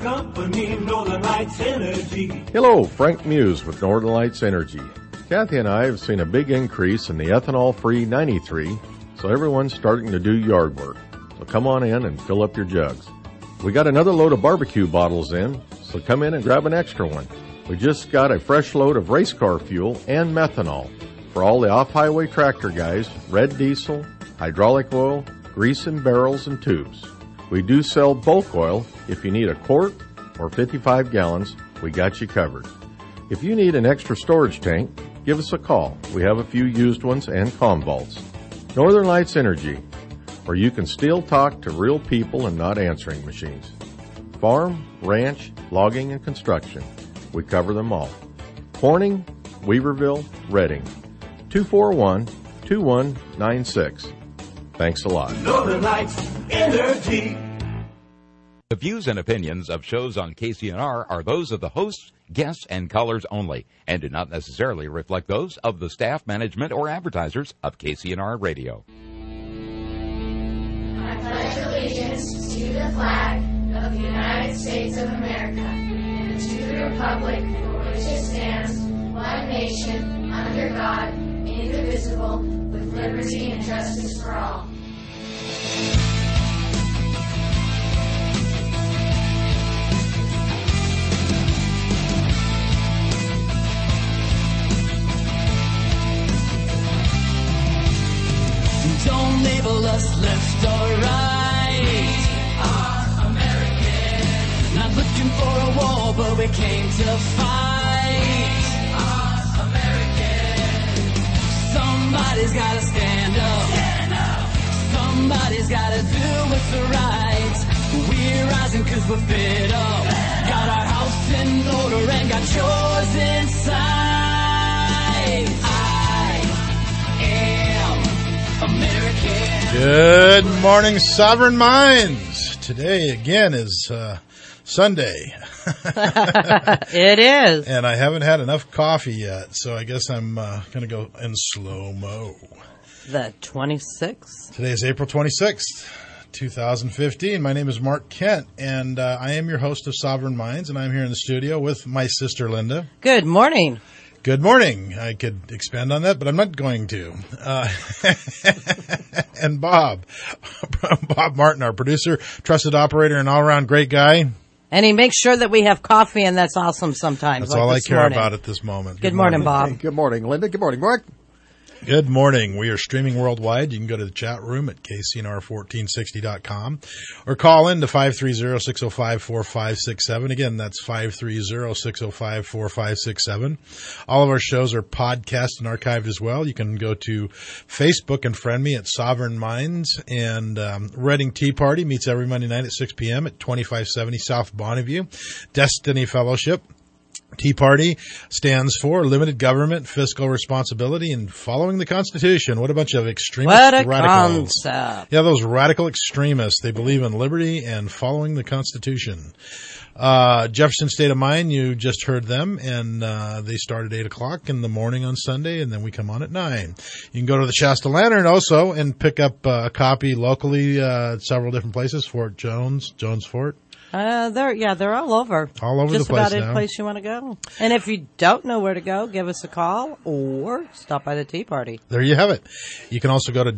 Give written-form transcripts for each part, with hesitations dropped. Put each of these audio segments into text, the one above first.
company, Northern Lights Energy. Hello, Frank Muse with Northern Lights Energy. Kathy and I have seen a big increase in the ethanol-free 93, so everyone's starting to do yard work. So come on in and fill up your jugs. We got another load of barbecue bottles in, so come in and grab an extra one. We just got a fresh load of race car fuel and methanol for all the off-highway tractor guys, red diesel, hydraulic oil, grease in barrels and tubes. We do sell bulk oil. If you need a quart or 55 gallons, we got you covered. If you need an extra storage tank, give us a call. We have a few used ones and comm vaults. Northern Lights Energy, where you can still talk to real people and not answering machines. Farm, ranch, logging, and construction. We cover them all. Corning, Weaverville, Redding. 241-2196. Thanks a lot. Northern Lights Energy. The views and opinions of shows on KCNR are those of the hosts, guests, and callers only, and do not necessarily reflect those of the staff, management, or advertisers of KCNR Radio. I pledge allegiance to the flag of the United States of America and to the republic for which it stands, one nation, under God, indivisible, with liberty and justice for all. Don't label us left or right. Are American. Not looking for a war, but we came to fight. Are American. Somebody's gotta stand up. Stand up. Somebody's gotta do what's right. We're rising 'cause we're fed up. Got our house in order and got yours inside. I am American. Good morning, Sovereign Minds. Today, again, is Sunday. It is. And I haven't had enough coffee yet, so I guess I'm going to go in slow-mo. The 26th. Today is April 26th, 2015. My name is Mark Kent, and I am your host of Sovereign Minds, and I'm here in the studio with my sister, Linda. Good morning. Good morning. I could expand on that, but I'm not going to. And Bob Martin, our producer, trusted operator, and all-around great guy. And he makes sure that we have coffee, and that's awesome sometimes. That's like all I this care morning. about at this moment. Good morning, Bob. Hey, good morning, Linda. Good morning, Mark. Good morning. We are streaming worldwide. You can go to the chat room at kcnr1460.com or call in to 530-605-4567. Again, that's 530-605-4567. All of our shows are podcast and archived as well. You can go to Facebook and friend me at Sovereign Minds. And Reading Tea Party meets every Monday night at 6 p.m. at 2570 South Bonneview. Destiny Fellowship. Tea Party stands for Limited Government, Fiscal Responsibility, and Following the Constitution. What a bunch of extremist radicals. Concept. Yeah, those radical extremists. They believe in liberty and following the Constitution. Jefferson State of Mind, you just heard them, and they start at 8 o'clock in the morning on Sunday, and then we come on at 9. You can go to the Shasta Lantern also and pick up a copy locally at several different places, Fort Jones Fort. They're all over. All over Just the place about any now. place you want to go. And if you don't know where to go, give us a call or stop by the Tea Party. There you have it. You can also go to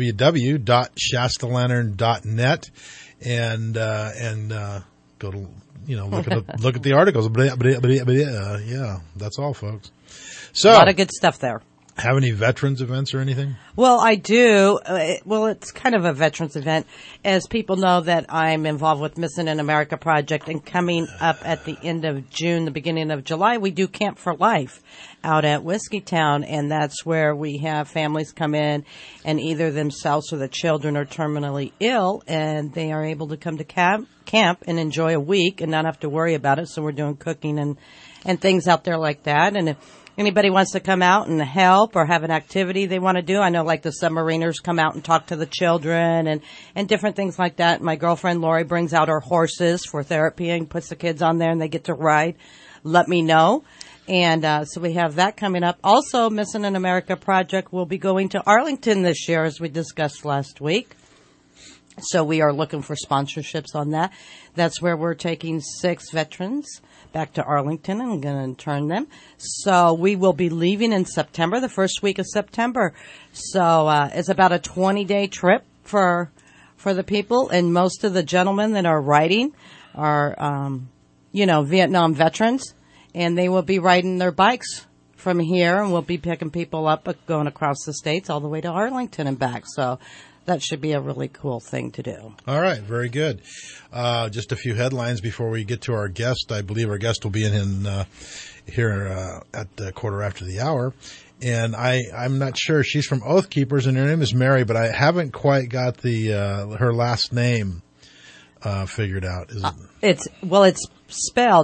www.shastalantern.net and go to, look at the articles. Yeah, that's all, folks. So, A lot of good stuff there. Have any veterans events or anything? Well, I do. It's kind of a veterans event. As people know that I'm involved with Missing in America Project, and coming up at the end of June, the beginning of July, we do Camp for Life out at Whiskeytown, and that's where we have families come in, and either themselves or the children are terminally ill, and they are able to come to camp and enjoy a week and not have to worry about it. So we're doing cooking and things out there like that. And if anybody wants to come out and help or have an activity they want to do, I know like the submariners come out and talk to the children and different things like that. My girlfriend Lori brings out her horses for therapy and puts the kids on there and they get to ride. Let me know. And so we have that coming up. Also, Missing in America Project will be going to Arlington this year, as we discussed last week. So we are looking for sponsorships on that. That's where we're taking 6 veterans back to Arlington and going to intern them. So we will be leaving in September, the first week of September. So it's about a 20-day trip for the people, and most of the gentlemen that are riding are, Vietnam veterans, and they will be riding their bikes from here, and we'll be picking people up going across the states all the way to Arlington and back. So that should be a really cool thing to do. All right, very good. Just a few headlines before we get to our guest. I believe our guest will be in here at the quarter after the hour. And I'm not sure. She's from Oath Keepers, and her name is Mary, but I haven't quite got her last name figured out. Is it? It's spelled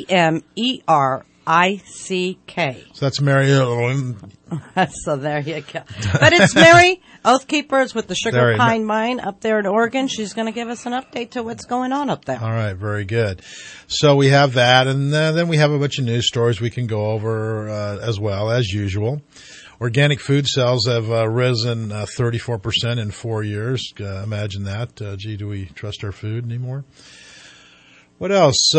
EMERICK. So that's Mary. So there you go. But it's Mary, Oath Keepers with the Sugar Pine Mine up there in Oregon. She's going to give us an update to what's going on up there. All right, very good. So we have that, and then we have a bunch of news stories we can go over as well, as usual. Organic food sales have risen 34% in 4 years. Imagine that. Gee, do we trust our food anymore? What else?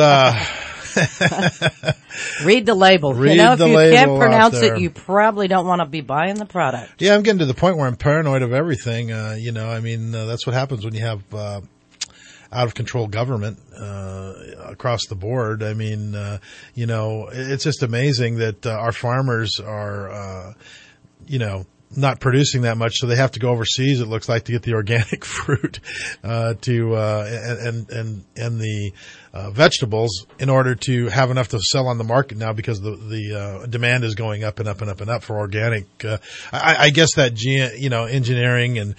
Read the label. Read if the you label can't pronounce out there. it, you probably don't want to be buying the product. Yeah, I'm getting to the point where I'm paranoid of everything. That's what happens when you have out of control government across the board. I mean, it's just amazing that our farmers are, not producing that much, so they have to go overseas, it looks like, to get the organic fruit and the vegetables in order to have enough to sell on the market now, because the demand is going up and up and up and up for organic. I guess that engineering and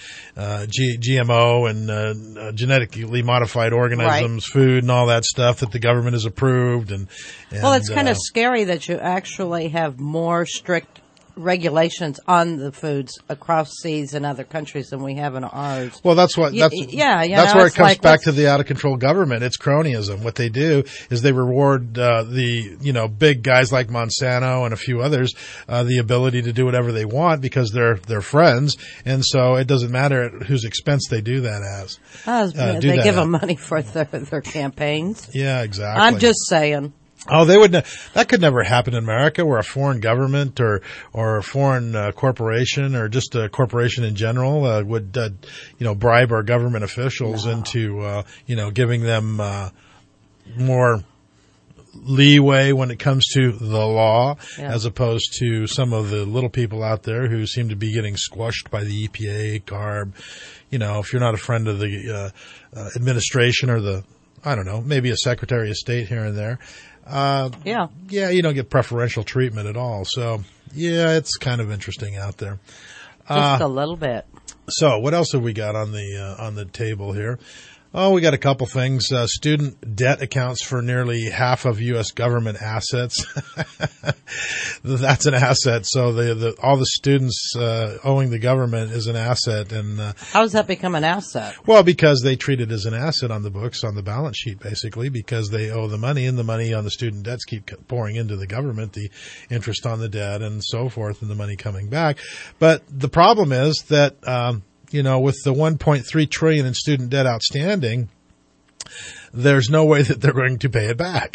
GMO and genetically modified organisms, food and all that stuff that the government has approved. And well, it's kind of scary that you actually have more strict regulations on the foods across seas in other countries than we have in ours. Well, that's where it comes back to the out of control government. It's cronyism. What they do is they reward the big guys like Monsanto and a few others the ability to do whatever they want because they're friends, and so it doesn't matter at whose expense they do that as. They give them money for their campaigns. Yeah, exactly. I'm just saying. Oh, they would. That could never happen in America, where a foreign government or a foreign corporation or just a corporation in general would bribe our government officials into giving them more leeway when it comes to the law, as opposed to some of the little people out there who seem to be getting squashed by the EPA, CARB. If you're not a friend of the administration or maybe a Secretary of State here and there. You don't get preferential treatment at all. So, it's kind of interesting out there. Just a little bit. So, what else have we got on the table here? Oh, we got a couple things. Student debt accounts for nearly half of U.S. government assets. That's an asset. So all the students owing the government is an asset. And how does that become an asset? Well, because they treat it as an asset on the books, on the balance sheet, basically, because they owe the money, and the money on the student debts keep pouring into the government, the interest on the debt and so forth, and the money coming back. But the problem is that with the $1.3 trillion in student debt outstanding, there's no way that they're going to pay it back.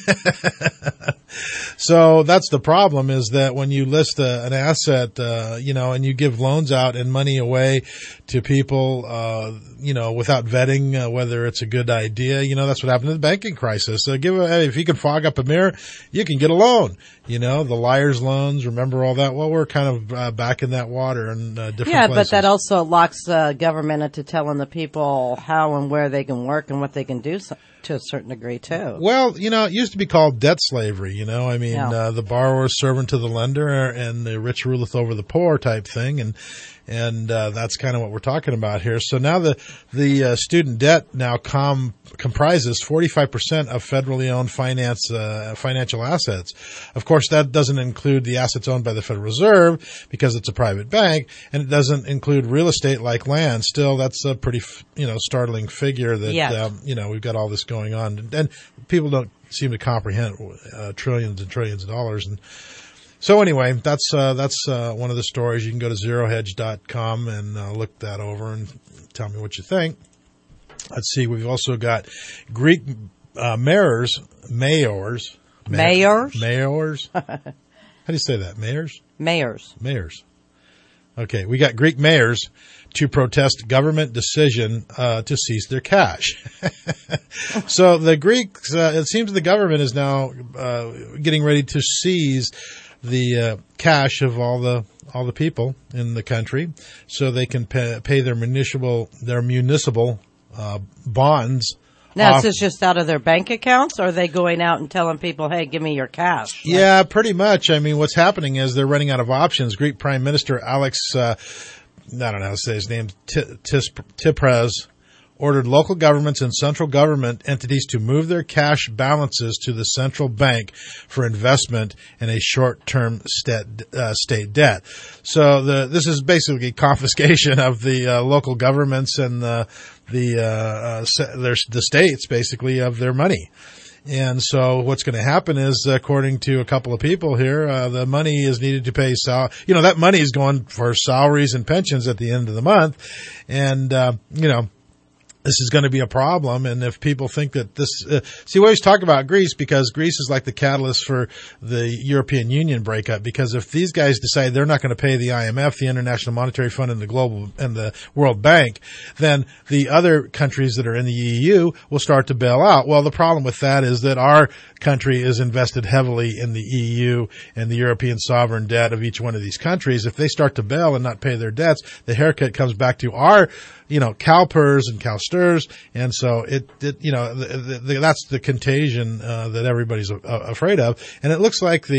So that's the problem, is that when you list an asset, and you give loans out and money away to people, without vetting whether it's a good idea, that's what happened in the banking crisis. If you can fog up a mirror, you can get a loan. The liar's loans, remember all that? Well, we're kind of back in that water in different places. Yeah, but that also locks government into telling the people how and where they can work and what they can do to a certain degree, too. Well, it used to be called debt slavery, the borrower is servant to the lender, and the rich ruleth over the poor type thing, and that's kind of what we're talking about here. So now the student debt now comprises 45% of federally owned financial assets. Of course, that doesn't include the assets owned by the Federal Reserve because it's a private bank, and it doesn't include real estate like land. Still, that's a pretty startling figure that we've got all this going on, and people don't seem to comprehend trillions and trillions of dollars. And so anyway, that's one of the stories. You can go to zerohedge.com and look that over and tell me what you think. Let's see. We've also got Greek mayors. How do you say that? Mayors. Okay, we got Greek mayors to protest government decision to seize their cash. So the Greeks, it seems the government is now getting ready to seize the cash of all the people in the country, so they can pay their municipal bonds. Now, is this just out of their bank accounts, or are they going out and telling people, hey, give me your cash? Yeah, pretty much. I mean, what's happening is they're running out of options. Greek Prime Minister Alex, I don't know how to say his name, Tsipras, ordered local governments and central government entities to move their cash balances to the central bank for investment in a short-term state debt. So this is basically confiscation of the local governments and the states, basically, of their money. And so what's going to happen is, according to a couple of people here, the money is needed to pay that money is going for salaries and pensions at the end of the month. And, this is going to be a problem. And if people think that this, we always talk about Greece because Greece is like the catalyst for the European Union breakup. Because if these guys decide they're not going to pay the IMF, the International Monetary Fund, and the World Bank, then the other countries that are in the EU will start to bail out. Well, the problem with that is that our country is invested heavily in the EU and the European sovereign debt of each one of these countries. If they start to bail and not pay their debts, the haircut comes back to our CalPERS and CalSTRS, and so that's the contagion that everybody's afraid of. And it looks like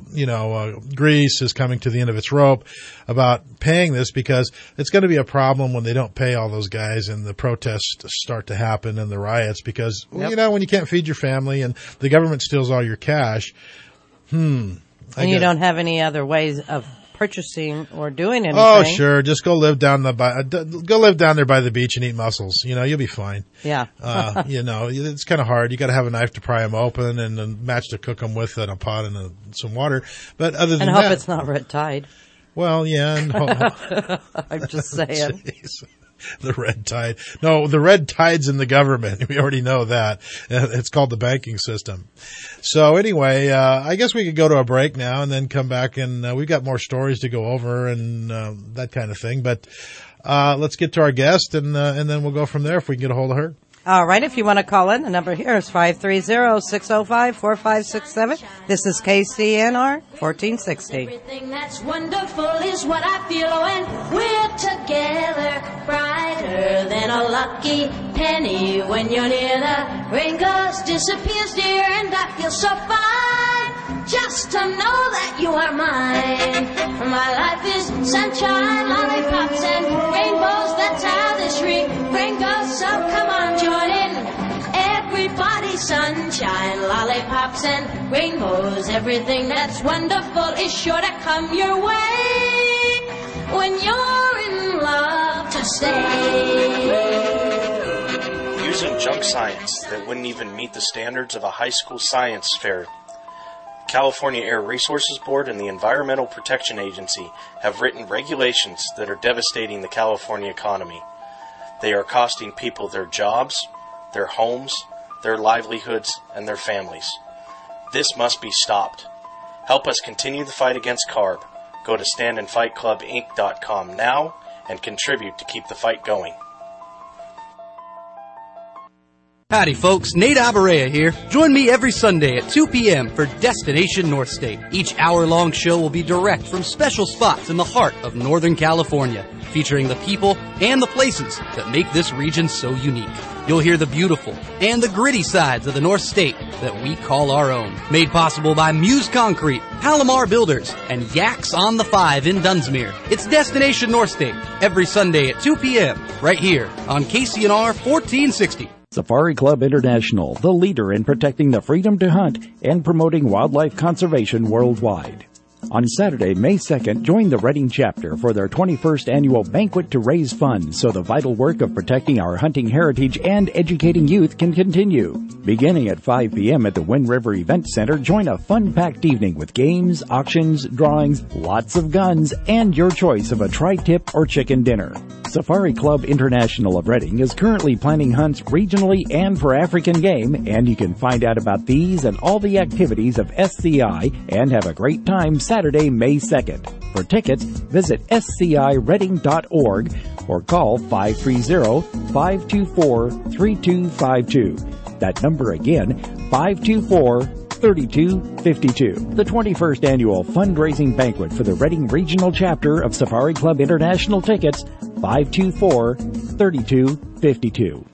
Greece is coming to the end of its rope about paying this, because it's going to be a problem when they don't pay all those guys and the protests start to happen and the riots, because when you can't feed your family and the government steals all your cash, and you don't have any other ways of purchasing or doing anything. Oh, sure. Just go live down there by the beach and eat mussels. You'll be fine. Yeah. It's kind of hard. You got to have a knife to pry them open and a match to cook them with, and a pot and some water. But other than that, and hope it's not red tide. Well, yeah. I'm just saying. Jeez. The red tide. No, the red tide's in the government. We already know that. It's called the banking system. So anyway, I guess we could go to a break now and then come back, and we've got more stories to go over and that kind of thing. But let's get to our guest, and then we'll go from there if we can get a hold of her. All right, if you want to call in, the number here is 530-605-4567. This is KCNR 1460. Everything that's wonderful is what I feel when we're together, brighter than a lucky penny. When you're near, the rain goes, disappears, dear, and I feel so fine just to know that you are mine. My life is sunshine, lollipops, and rainbows. That's how this ring goes. So come on, join in. Everybody, sunshine, lollipops, and rainbows. Everything that's wonderful is sure to come your way when you're in love to stay. Using junk science that wouldn't even meet the standards of a high school science fair. California Air Resources Board and the Environmental Protection Agency have written regulations that are devastating the California economy. They are costing people their jobs, their homes, their livelihoods, and their families. This must be stopped. Help us continue the fight against CARB. Go to standandfightclubinc.com now and contribute to keep the fight going. Howdy folks, Nate Abarea here. Join me every Sunday at 2 p.m. for Destination North State. Each hour-long show will be direct from special spots in the heart of Northern California, featuring the people and the places that make this region so unique. You'll hear the beautiful and the gritty sides of the North State that we call our own. Made possible by Muse Concrete, Palomar Builders, and Yaks on the 5 in Dunsmuir. It's Destination North State every Sunday at 2 p.m. right here on KCNR 1460. Safari Club International, the leader in protecting the freedom to hunt and promoting wildlife conservation worldwide. On Saturday, May 2nd, join the Reading chapter for their 21st annual banquet to raise funds so the vital work of protecting our hunting heritage and educating youth can continue. Beginning at 5 p.m. at the Wind River Event Center, join a fun-packed evening with games, auctions, drawings, lots of guns, and your choice of a tri-tip or chicken dinner. Safari Club International of Reading is currently planning hunts regionally and for African game, and you can find out about these and all the activities of SCI and have a great time Saturday, May 2nd. For tickets, visit scireading.org or call 530-524-3252. That number again, 524-3252. The 21st Annual Fundraising Banquet for the Reading Regional Chapter of Safari Club International. Tickets, 524-3252.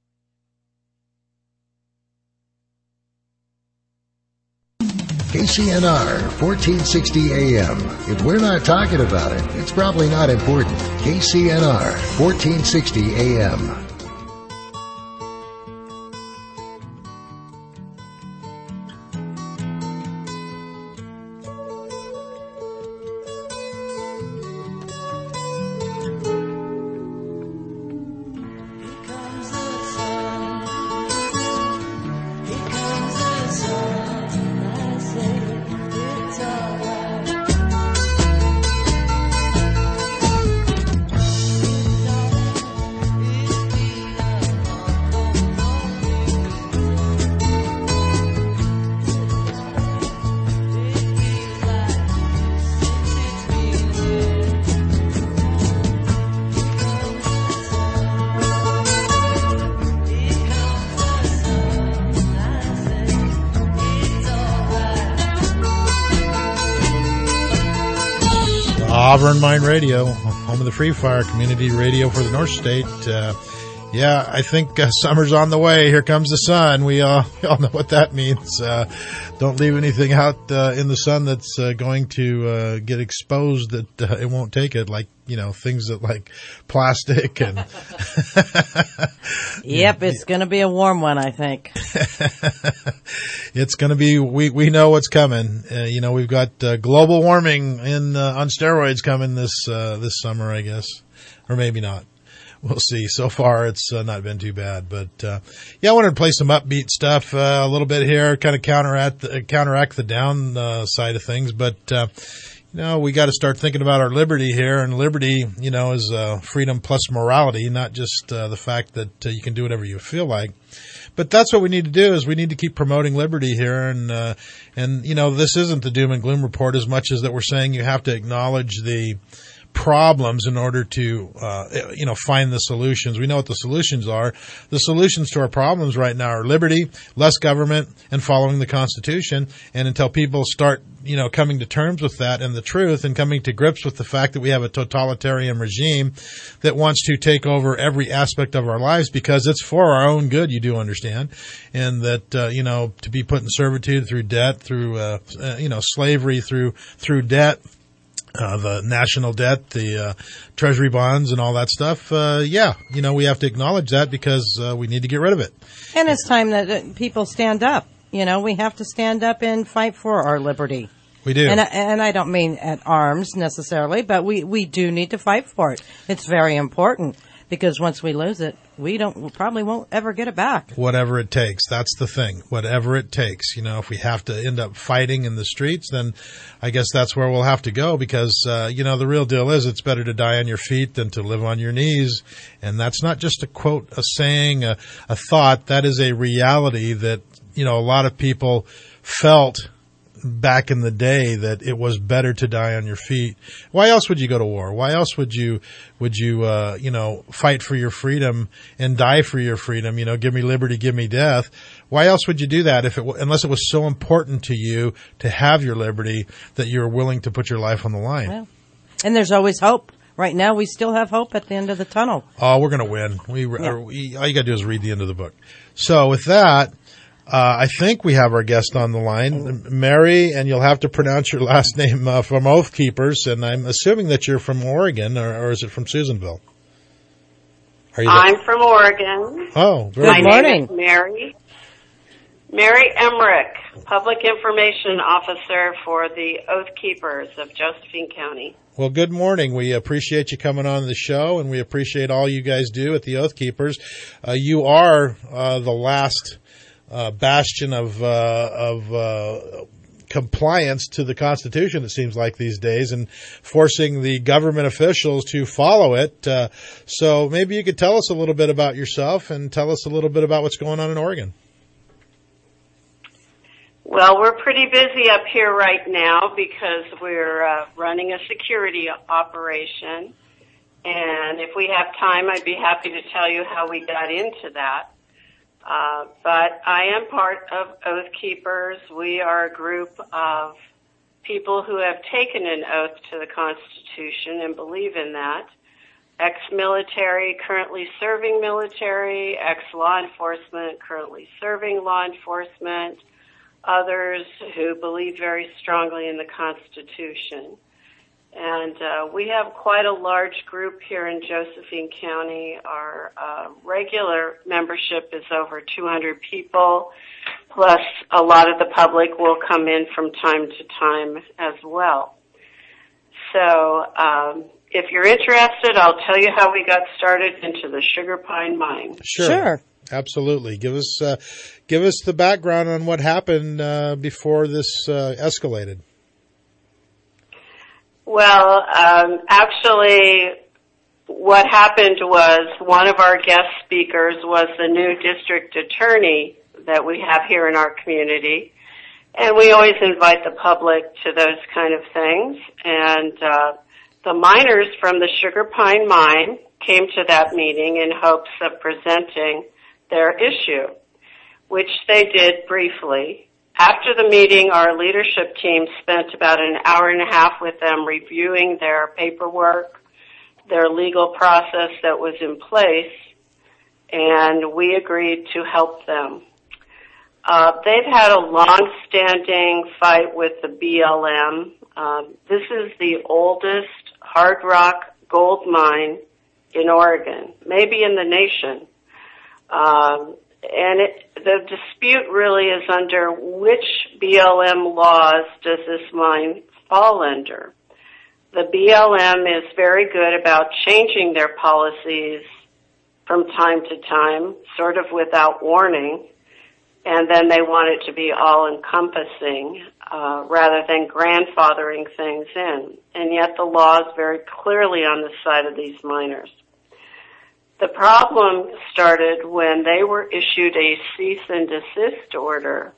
KCNR, 1460 AM. If we're not talking about it, it's probably not important. KCNR, 1460 AM. Auburn Mine Radio, home of the Free Fire community radio for the North State. Yeah, I think summer's on the way. Here comes the sun. We all know what that means. Don't leave anything out in the sun that's going to get exposed that it won't take it, like, you know, things that like plastic and Yep, it's going to be a warm one, I think. It's going to be, we know what's coming. You know, we've got global warming on steroids coming this summer, I guess, or maybe not. We'll see. So far, it's not been too bad, but yeah, I wanted to play some upbeat stuff a little bit here, kind of counteract the down side of things. But you know, we got to start thinking about our liberty here, and liberty, you know, is freedom plus morality, not just the fact that you can do whatever you feel like. But that's what we need to do, is we need to keep promoting liberty here, and you know, this isn't the doom and gloom report as much as that we're saying you have to acknowledge the problems in order to, you know, find the solutions. We know what the solutions are. The solutions to our problems right now are liberty, less government, and following the Constitution. And until people start, you know, coming to terms with that and the truth, and coming to grips with the fact that we have a totalitarian regime that wants to take over every aspect of our lives because it's for our own good, you do understand, and that, you know, to be put in servitude through debt, through, you know, slavery through debt, the national debt, the treasury bonds, and all that stuff. Yeah, you know, we have to acknowledge that because we need to get rid of it. And it's time that people stand up. You know, we have to stand up and fight for our liberty. We do. And I don't mean at arms necessarily, but we do need to fight for it. It's very important, because once we lose it, we probably won't ever get it back. Whatever it takes. That's the thing. Whatever it takes. You know, if we have to end up fighting in the streets, then I guess that's where we'll have to go, because, you know, the real deal is it's better to die on your feet than to live on your knees. And that's not just a quote, a saying, a thought. That is a reality that, you know, a lot of people felt back in the day, that it was better to die on your feet. Why else would you go to war? Why else would you you know, fight for your freedom and die for your freedom? You know, give me liberty, give me death. Why else would you do that unless it was so important to you to have your liberty that you're willing to put your life on the line? Well, and there's always hope. Right now, we still have hope at the end of the tunnel. Oh, we're going to win. All you got to do is read the end of the book. So with that, I think we have our guest on the line, Mary, and you'll have to pronounce your last name from Oath Keepers, and I'm assuming that you're from Oregon, or is it from Susanville? Are you there? I'm from Oregon. Oh, good morning. My name is Mary Emmerich, Public Information Officer for the Oath Keepers of Josephine County. Well, good morning. We appreciate you coming on the show, and we appreciate all you guys do at the Oath Keepers. You are the last bastion of compliance to the Constitution, it seems like these days, and forcing the government officials to follow it. So maybe you could tell us a little bit about yourself and tell us a little bit about what's going on in Oregon. Well, we're pretty busy up here right now because we're running a security operation. And if we have time, I'd be happy to tell you how we got into that. But I am part of Oath Keepers. We are a group of people who have taken an oath to the Constitution and believe in that. Ex-military, currently serving military, ex-law enforcement, currently serving law enforcement, others who believe very strongly in the Constitution. And we have quite a large group here in Josephine County. Our regular membership is over 200 people, plus a lot of the public will come in from time to time as well. So if you're interested, I'll tell you how we got started into the Sugar Pine Mine. Sure. Absolutely. Give us the background on what happened before this escalated. Well, actually, what happened was one of our guest speakers was the new district attorney that we have here in our community. And we always invite the public to those kind of things. And the miners from the Sugar Pine Mine came to that meeting in hopes of presenting their issue, which they did briefly. After the meeting, our leadership team spent about an hour and a half with them reviewing their paperwork, their legal process that was in place, and we agreed to help them. They've had a long-standing fight with the BLM. This is the oldest hard rock gold mine in Oregon, maybe in the nation. The dispute really is under which BLM laws does this mine fall under. The BLM is very good about changing their policies from time to time, sort of without warning, and then they want it to be all-encompassing rather than grandfathering things in. And yet the law is very clearly on the side of these miners. The problem started when they were issued a cease and desist order.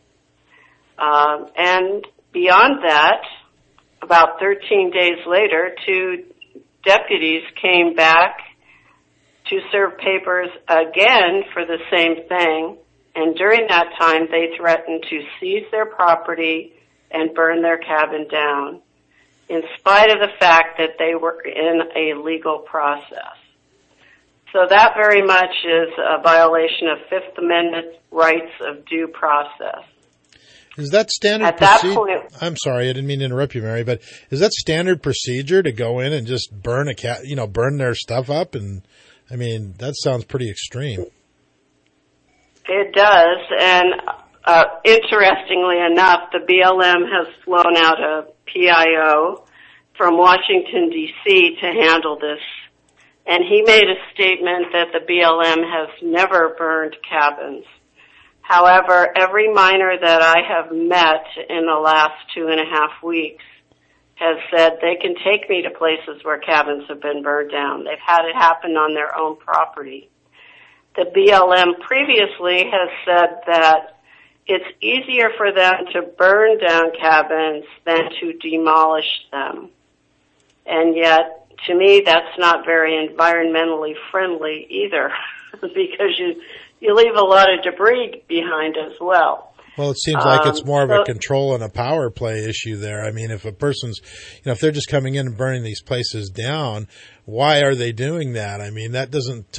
And beyond that, about 13 days later, 2 deputies came back to serve papers again for the same thing. And during that time, they threatened to seize their property and burn their cabin down, in spite of the fact that they were in a legal process. So that very much is a violation of Fifth Amendment rights of due process. Is that standard procedure? I'm sorry, I didn't mean to interrupt you, Mary, but is that standard procedure to go in and just burn burn their stuff up? And I mean, that sounds pretty extreme. It does, and interestingly enough, the BLM has flown out a PIO from Washington, D.C. to handle this. And he made a statement that the BLM has never burned cabins. However, every miner that I have met in the last 2.5 weeks has said they can take me to places where cabins have been burned down. They've had it happen on their own property. The BLM previously has said that it's easier for them to burn down cabins than to demolish them. And yet, to me, that's not very environmentally friendly either, because you leave a lot of debris behind as well. Well, it seems like it's more of a control and a power play issue there. I mean, if a person's, if they're just coming in and burning these places down, why are they doing that? I mean, that doesn't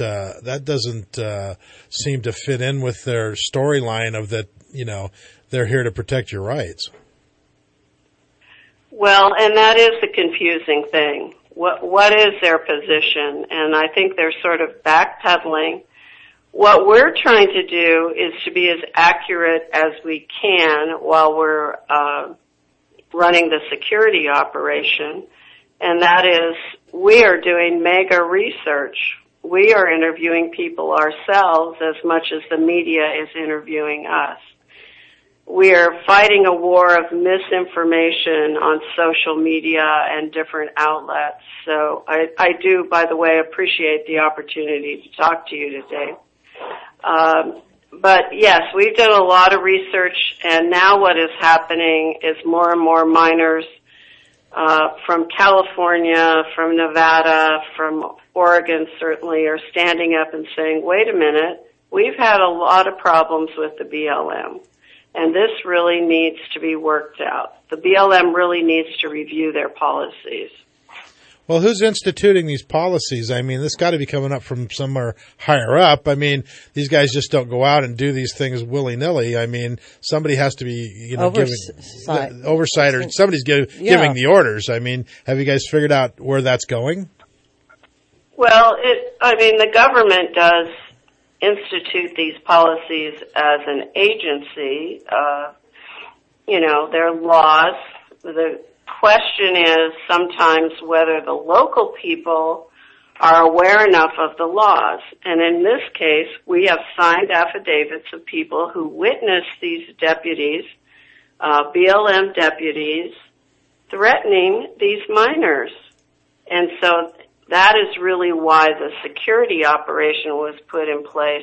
seem to fit in with their storyline of that, they're here to protect your rights. Well, and that is the confusing thing. What is their position? And I think they're sort of backpedaling. What we're trying to do is to be as accurate as we can while we're running the security operation, and that is we are doing mega research. We are interviewing people ourselves as much as the media is interviewing us. we are fighting a war of misinformation on social media and different outlets. So I do, by the way, appreciate the opportunity to talk to you today. But yes, we've done a lot of research, and now what is happening is more and more miners from California, from Nevada, from Oregon certainly are standing up and saying, wait a minute, we've had a lot of problems with the BLM, and this really needs to be worked out. The BLM really needs to review their policies. Well, who's instituting these policies? I mean, this got to be coming up from somewhere higher up. I mean, these guys just don't go out and do these things willy-nilly. I mean, somebody has to be, giving oversight, or somebody's giving the orders. I mean, have you guys figured out where that's going? Well, the government does institute these policies as an agency. There are laws. The question is sometimes whether the local people are aware enough of the laws. And in this case, we have signed affidavits of people who witnessed these deputies, BLM deputies, threatening these miners. And so that is really why the security operation was put in place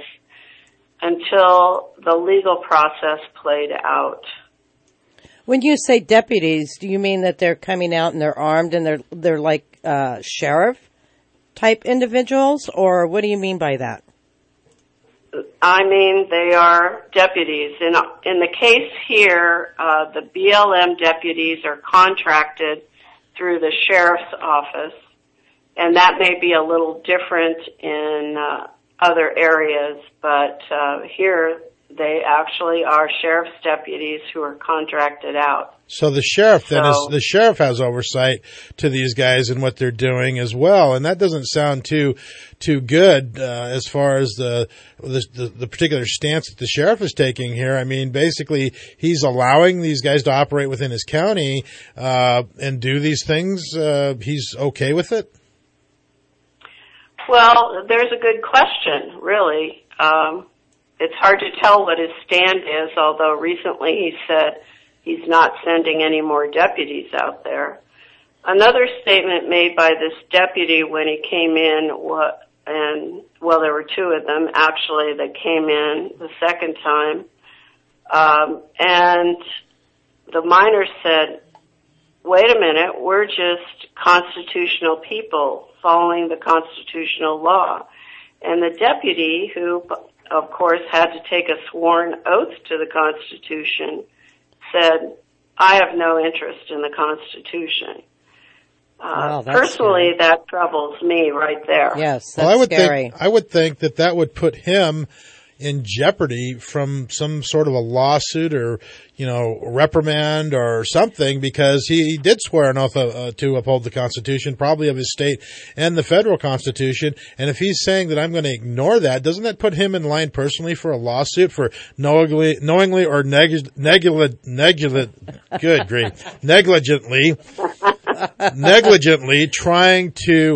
until the legal process played out. When you say deputies, do you mean that they're coming out and they're armed and they're like sheriff type individuals, or what do you mean by that? I mean they are deputies. In the case here, the BLM deputies are contracted through the sheriff's office, and that may be a little different in other areas, but here they actually are sheriff's deputies who are contracted out. So the sheriff the sheriff has oversight to these guys and what they're doing as well, and that doesn't sound too good as far as the particular stance that the sheriff is taking here. I mean, basically, he's allowing these guys to operate within his county and do these things. He's okay with it? Well, there's a good question, really. It's hard to tell what his stand is, although recently he said he's not sending any more deputies out there. Another statement made by this deputy when he came in, there were two of them actually that came in the second time, and the miners said, wait a minute, we're just constitutional people following the constitutional law. And the deputy, who of course had to take a sworn oath to the Constitution, said, I have no interest in the Constitution. Personally, scary. That troubles me right there. Yes, that's scary. I would think that would put him in jeopardy from some sort of a lawsuit or, reprimand or something, because he did swear an oath to uphold the Constitution, probably of his state and the federal Constitution. And if he's saying that I'm going to ignore that, doesn't that put him in line personally for a lawsuit for knowingly or negligently trying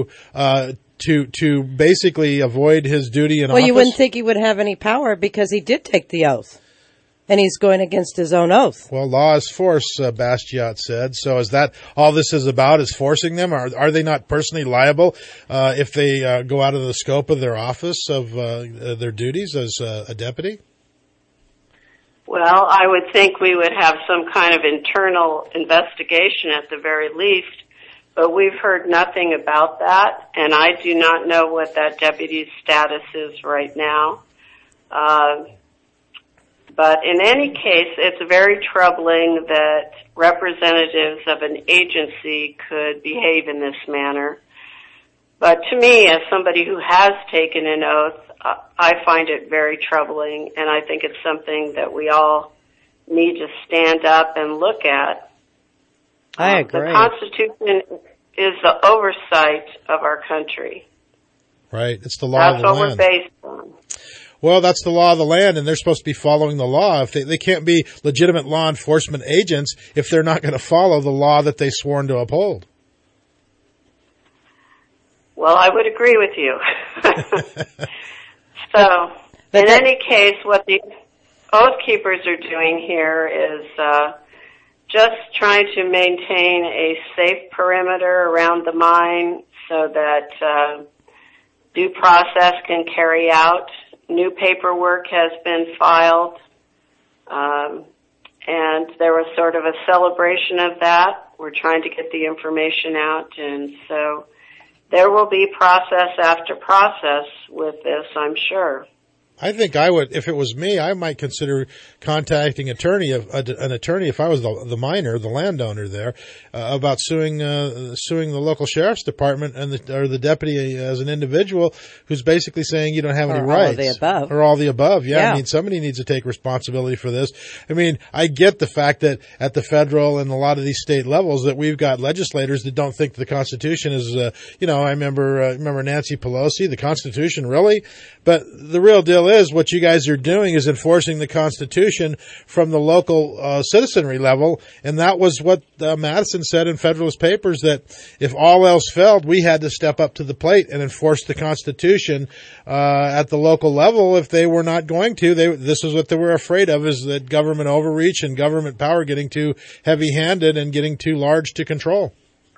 to basically avoid his duty in office? Well, you wouldn't think he would have any power because he did take the oath. And he's going against his own oath. Well, law is force, Bastiat said. So is that all this is about, is forcing them? Are they not personally liable if they go out of the scope of their office, of their duties as a deputy? Well, I would think we would have some kind of internal investigation at the very least. But we've heard nothing about that, and I do not know what that deputy's status is right now. But in any case, it's very troubling that representatives of an agency could behave in this manner. But to me, as somebody who has taken an oath, I find it very troubling, and I think it's something that we all need to stand up and look at. I agree. The Constitution is the oversight of our country. Right. It's the law of the land. That's what we're based on. Well, that's the law of the land, and they're supposed to be following the law. If they can't be legitimate law enforcement agents if they're not going to follow the law that they sworn to uphold. Well, I would agree with you. So, in any case, what the Oath Keepers are doing here is just trying to maintain a safe perimeter around the mine so that due process can carry out. New paperwork has been filed, and there was sort of a celebration of that. We're trying to get the information out, and so there will be process after process with this, I'm sure. I think I would, if it was me, I might consider contacting an attorney if I was the miner, the landowner there, about suing the local sheriff's department or the deputy as an individual who's basically saying you don't have any rights. All the above. Or all the above. Yeah. I mean, somebody needs to take responsibility for this. I mean, I get the fact that at the federal and a lot of these state levels that we've got legislators that don't think the Constitution is, I remember Nancy Pelosi, the Constitution, really? But the real deal is what you guys are doing is enforcing the Constitution from the local citizenry level, and that was what Madison said in Federalist Papers, that if all else failed, we had to step up to the plate and enforce the Constitution at the local level. If they were not going to, this is what they were afraid of, is that government overreach and government power getting too heavy-handed and getting too large to control.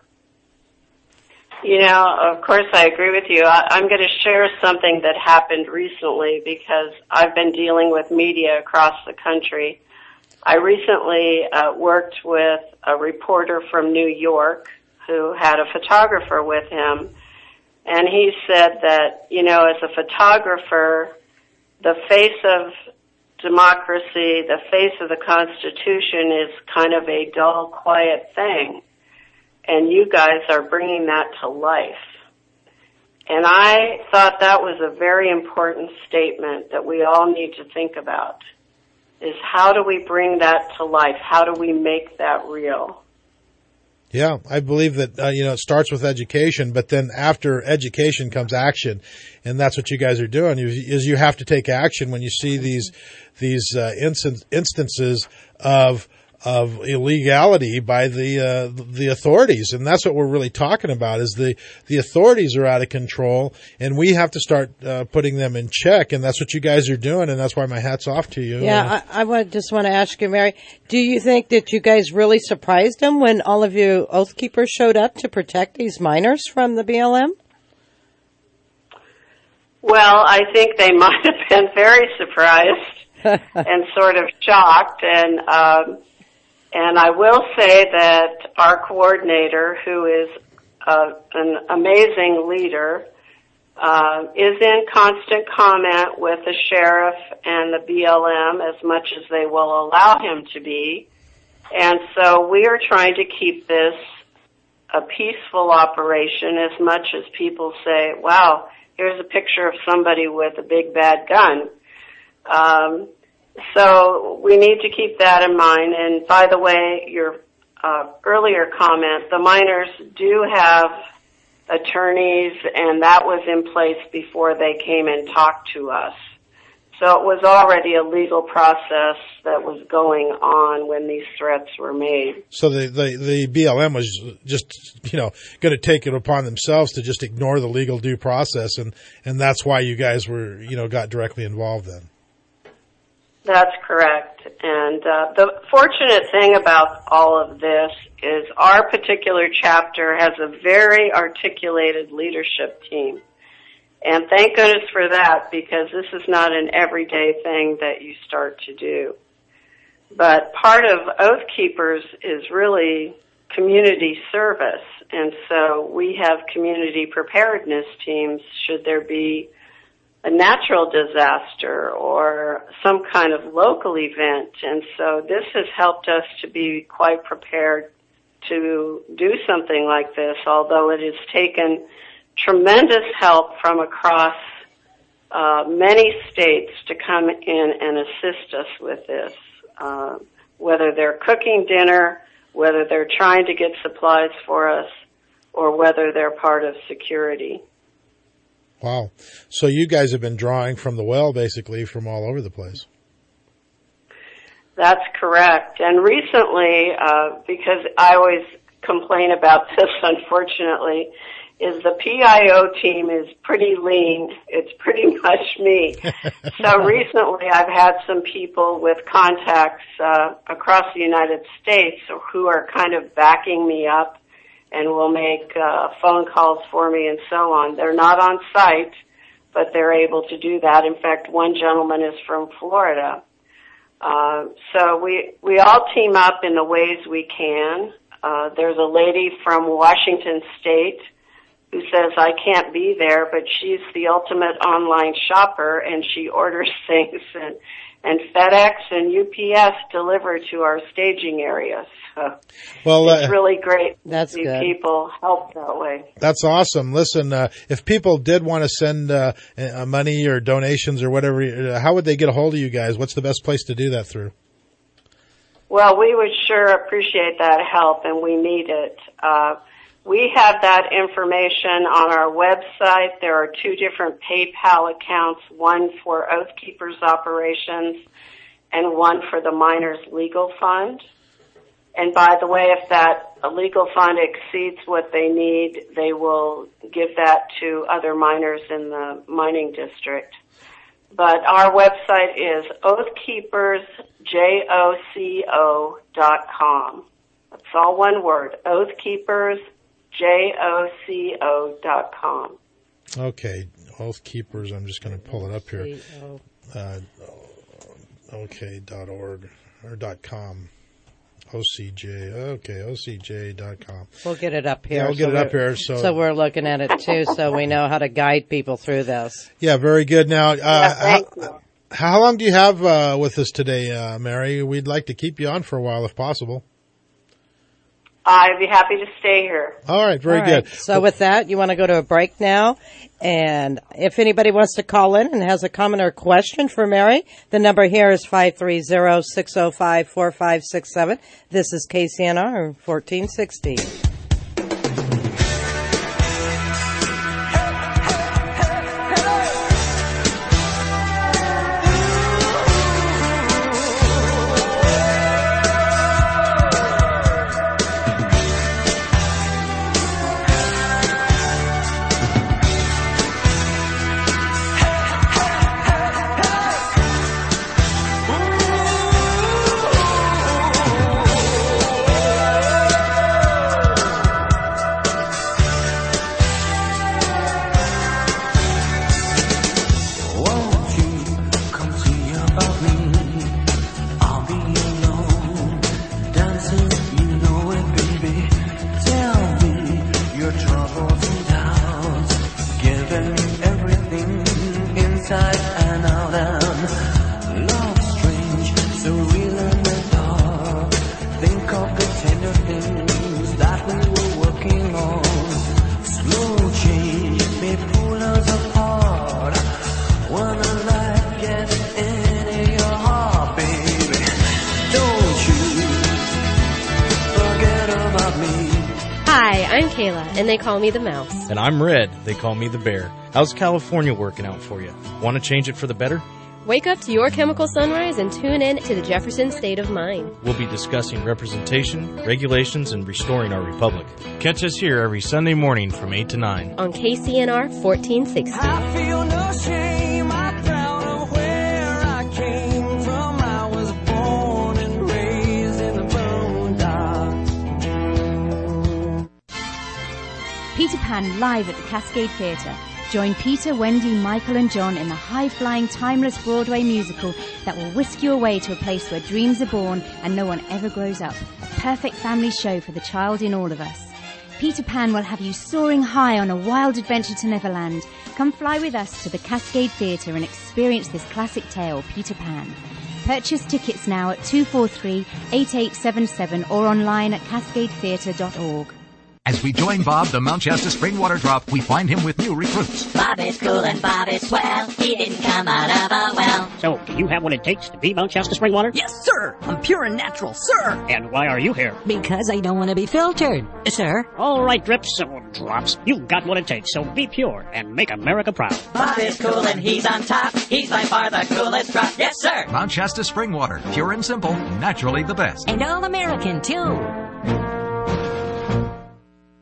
Of course I agree with you. I'm going to share something that happened recently because I've been dealing with media across the country. I recently worked with a reporter from New York who had a photographer with him, and he said that, as a photographer, the face of democracy, the face of the Constitution is kind of a dull, quiet thing. And you guys are bringing that to life. And I thought that was a very important statement that we all need to think about, is how do we bring that to life? How do we make that real? Yeah, I believe that, it starts with education, but then after education comes action. And that's what you guys are doing, is you have to take action when you see these instances of illegality by the authorities. And that's what we're really talking about, is the authorities are out of control, and we have to start putting them in check. And that's what you guys are doing, and that's why my hat's off to you. Yeah, I just want to ask you, Mary, do you think that you guys really surprised them when all of you Oath Keepers showed up to protect these miners from the BLM? Well, I think they might have been very surprised and sort of shocked, and I will say that our coordinator, who is an amazing leader, is in constant comment with the sheriff and the BLM as much as they will allow him to be. And so we are trying to keep this a peaceful operation, as much as people say, wow, here's a picture of somebody with a big bad gun. So we need to keep that in mind. And by the way, your earlier comment, the miners do have attorneys, and that was in place before they came and talked to us. So it was already a legal process that was going on when these threats were made. So the BLM was just, going to take it upon themselves to just ignore the legal due process, and that's why you guys were, got directly involved then. That's correct. And the fortunate thing about all of this is our particular chapter has a very articulated leadership team. And thank goodness for that, because this is not an everyday thing that you start to do. But part of Oath Keepers is really community service. And so we have community preparedness teams should there be a natural disaster or some kind of local event. And so this has helped us to be quite prepared to do something like this, although it has taken tremendous help from across many states to come in and assist us with this, whether they're cooking dinner, whether they're trying to get supplies for us, or whether they're part of security. Wow. So you guys have been drawing from the well, basically, from all over the place. That's correct. And recently, because I always complain about this, unfortunately, is the PIO team is pretty lean. It's pretty much me. So recently I've had some people with contacts across the United States who are kind of backing me up and will make phone calls for me and so on. They're not on site, but they're able to do that. In fact, one gentleman is from Florida. So we all team up in the ways we can. There's a lady from Washington State who says I can't be there, but she's the ultimate online shopper, and she orders things, and FedEx and UPS deliver to our staging area. So it's really great to see people help that way. That's awesome. Listen, if people did want to send money or donations or whatever, how would they get a hold of you guys? What's the best place to do that through? Well, we would sure appreciate that help, and we need it. We have that information on our website. There are 2 different PayPal accounts, one for Oath Keepers operations and one for the Miners Legal Fund. And by the way, if that legal fund exceeds what they need, they will give that to other miners in the mining district. But our website is oathkeepersjoco.com. That's all one word, oathkeepersjoco.com. Okay, Oath Keepers, I'm just going to pull it up here. .org or .com. OCJ.com. We'll get it up here. Yeah, we'll get it up here. So we're looking at it too, so we know how to guide people through this. Yeah, very good. Now, how long do you have with us today, Mary? We'd like to keep you on for a while if possible. I'd be happy to stay here. All right, very good. So with that, you want to go to a break now? And if anybody wants to call in and has a comment or question for Mary, the number here is 530-605-4567. This is KCNR 1460. And they call me the Mouse. And I'm Red. They call me the Bear. How's California working out for you? Want to change it for the better? Wake up to your chemical sunrise and tune in to the Jefferson State of Mind. We'll be discussing representation, regulations, and restoring our republic. Catch us here every Sunday morning from 8 to 9. On KCNR 1460. I feel no shame. I'm proud of where I came from. I was born and raised in the boondocks. Peter Pan live at the Cascade Theatre. Join Peter, Wendy, Michael and John in the high-flying, timeless Broadway musical that will whisk you away to a place where dreams are born and no one ever grows up. A perfect family show for the child in all of us. Peter Pan will have you soaring high on a wild adventure to Neverland. Come fly with us to the Cascade Theatre and experience this classic tale, Peter Pan. Purchase tickets now at 243-8877 or online at cascadetheatre.org. As we join Bob, the Mount Shasta Spring Water Drop, we find him with new recruits. Bob is cool and Bob is swell. He didn't come out of a well. So, do you have what it takes to be Mount Shasta Spring Water? Yes, sir. I'm pure and natural, sir. And why are you here? Because I don't want to be filtered, sir. All right, Drips, or Drops. You've got what it takes, so be pure and make America proud. Bob is cool and he's on top. He's by far the coolest drop. Yes, sir. Mount Shasta Spring Water. Pure and simple. Naturally the best. And all American, too.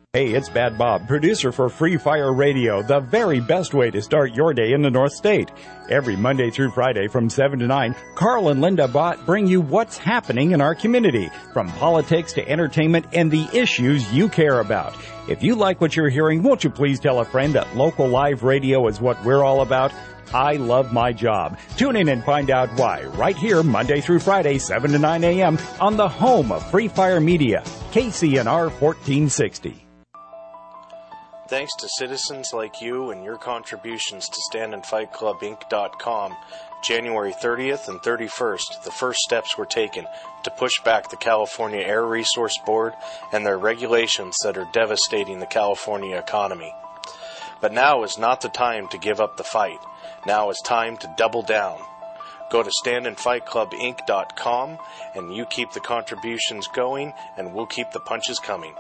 Hey, it's Bad Bob, producer for Free Fire Radio, the very best way to start your day in the North State. Every Monday through Friday from 7 to 9, Carl and Linda Bott bring you what's happening in our community, from politics to entertainment and the issues you care about. If you like what you're hearing, won't you please tell a friend that local live radio is what we're all about? I love my job. Tune in and find out why right here Monday through Friday, 7 to 9 a.m. on the home of Free Fire Media, KCNR 1460. Thanks to citizens like you and your contributions to StandAndFightClubInc.com, January 30th and 31st, the first steps were taken to push back the California Air Resource Board and their regulations that are devastating the California economy. But now is not the time to give up the fight. Now is time to double down. Go to StandAndFightClubInc.com and you keep the contributions going and we'll keep the punches coming.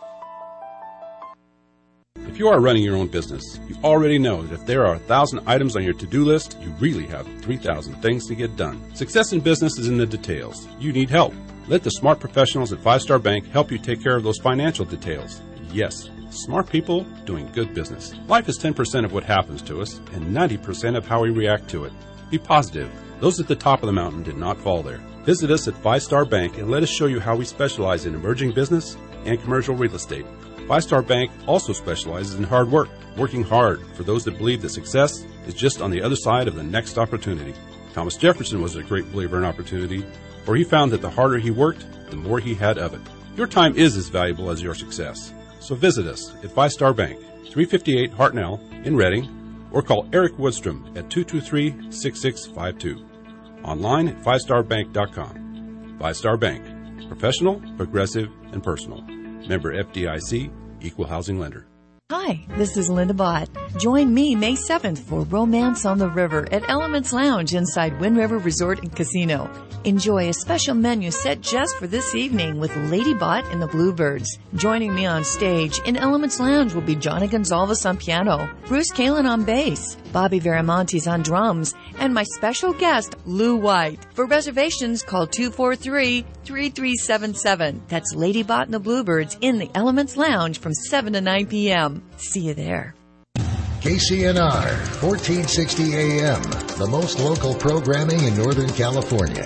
If you are running your own business, you already know that if there are 1,000 items on your to-do list, you really have 3,000 things to get done. Success in business is in the details. You need help. Let the smart professionals at 5 Star Bank help you take care of those financial details. Yes, smart people doing good business. Life is 10% of what happens to us and 90% of how we react to it. Be positive. Those at the top of the mountain did not fall there. Visit us at 5 Star Bank and let us show you how we specialize in emerging business and commercial real estate. 5 Star Bank also specializes in hard work, working hard for those that believe that success is just on the other side of the next opportunity. Thomas Jefferson was a great believer in opportunity, for he found that the harder he worked, the more he had of it. Your time is as valuable as your success. So visit us at 5 Star Bank, 358 Hartnell in Reading, or call Eric Woodstrom at 223-6652. Online at 5starbank.com. 5 Star Bank. Professional, progressive, and personal. Member FDIC, Equal Housing Lender. Hi, this is Linda Bott. Join me May 7th for Romance on the River at Elements Lounge inside Wind River Resort and Casino. Enjoy a special menu set just for this evening with Lady Bott and the Bluebirds. Joining me on stage in Elements Lounge will be Johnny Gonzalez on piano, Bruce Kalin on bass, Bobby Veramontes on drums, and my special guest, Lou White. For reservations, call 243-3377. That's Lady Bott and the Bluebirds in the Elements Lounge from 7 to 9 p.m. See you there. KCNR, 1460 AM, the most local programming in Northern California.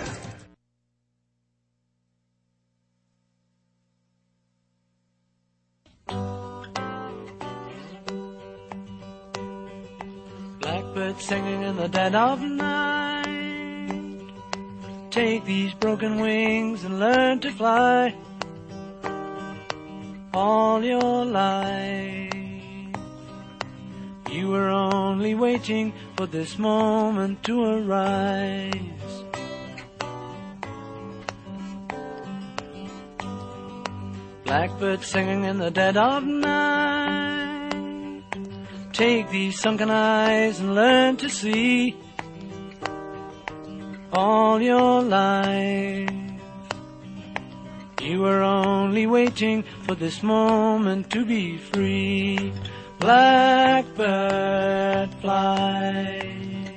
Blackbird singing in the dead of night. Take these broken wings and learn to fly. All your life you were only waiting for this moment to arise. Blackbird singing in the dead of night. Take these sunken eyes and learn to see. All your life you were only waiting for this moment to be free. Blackbird fly.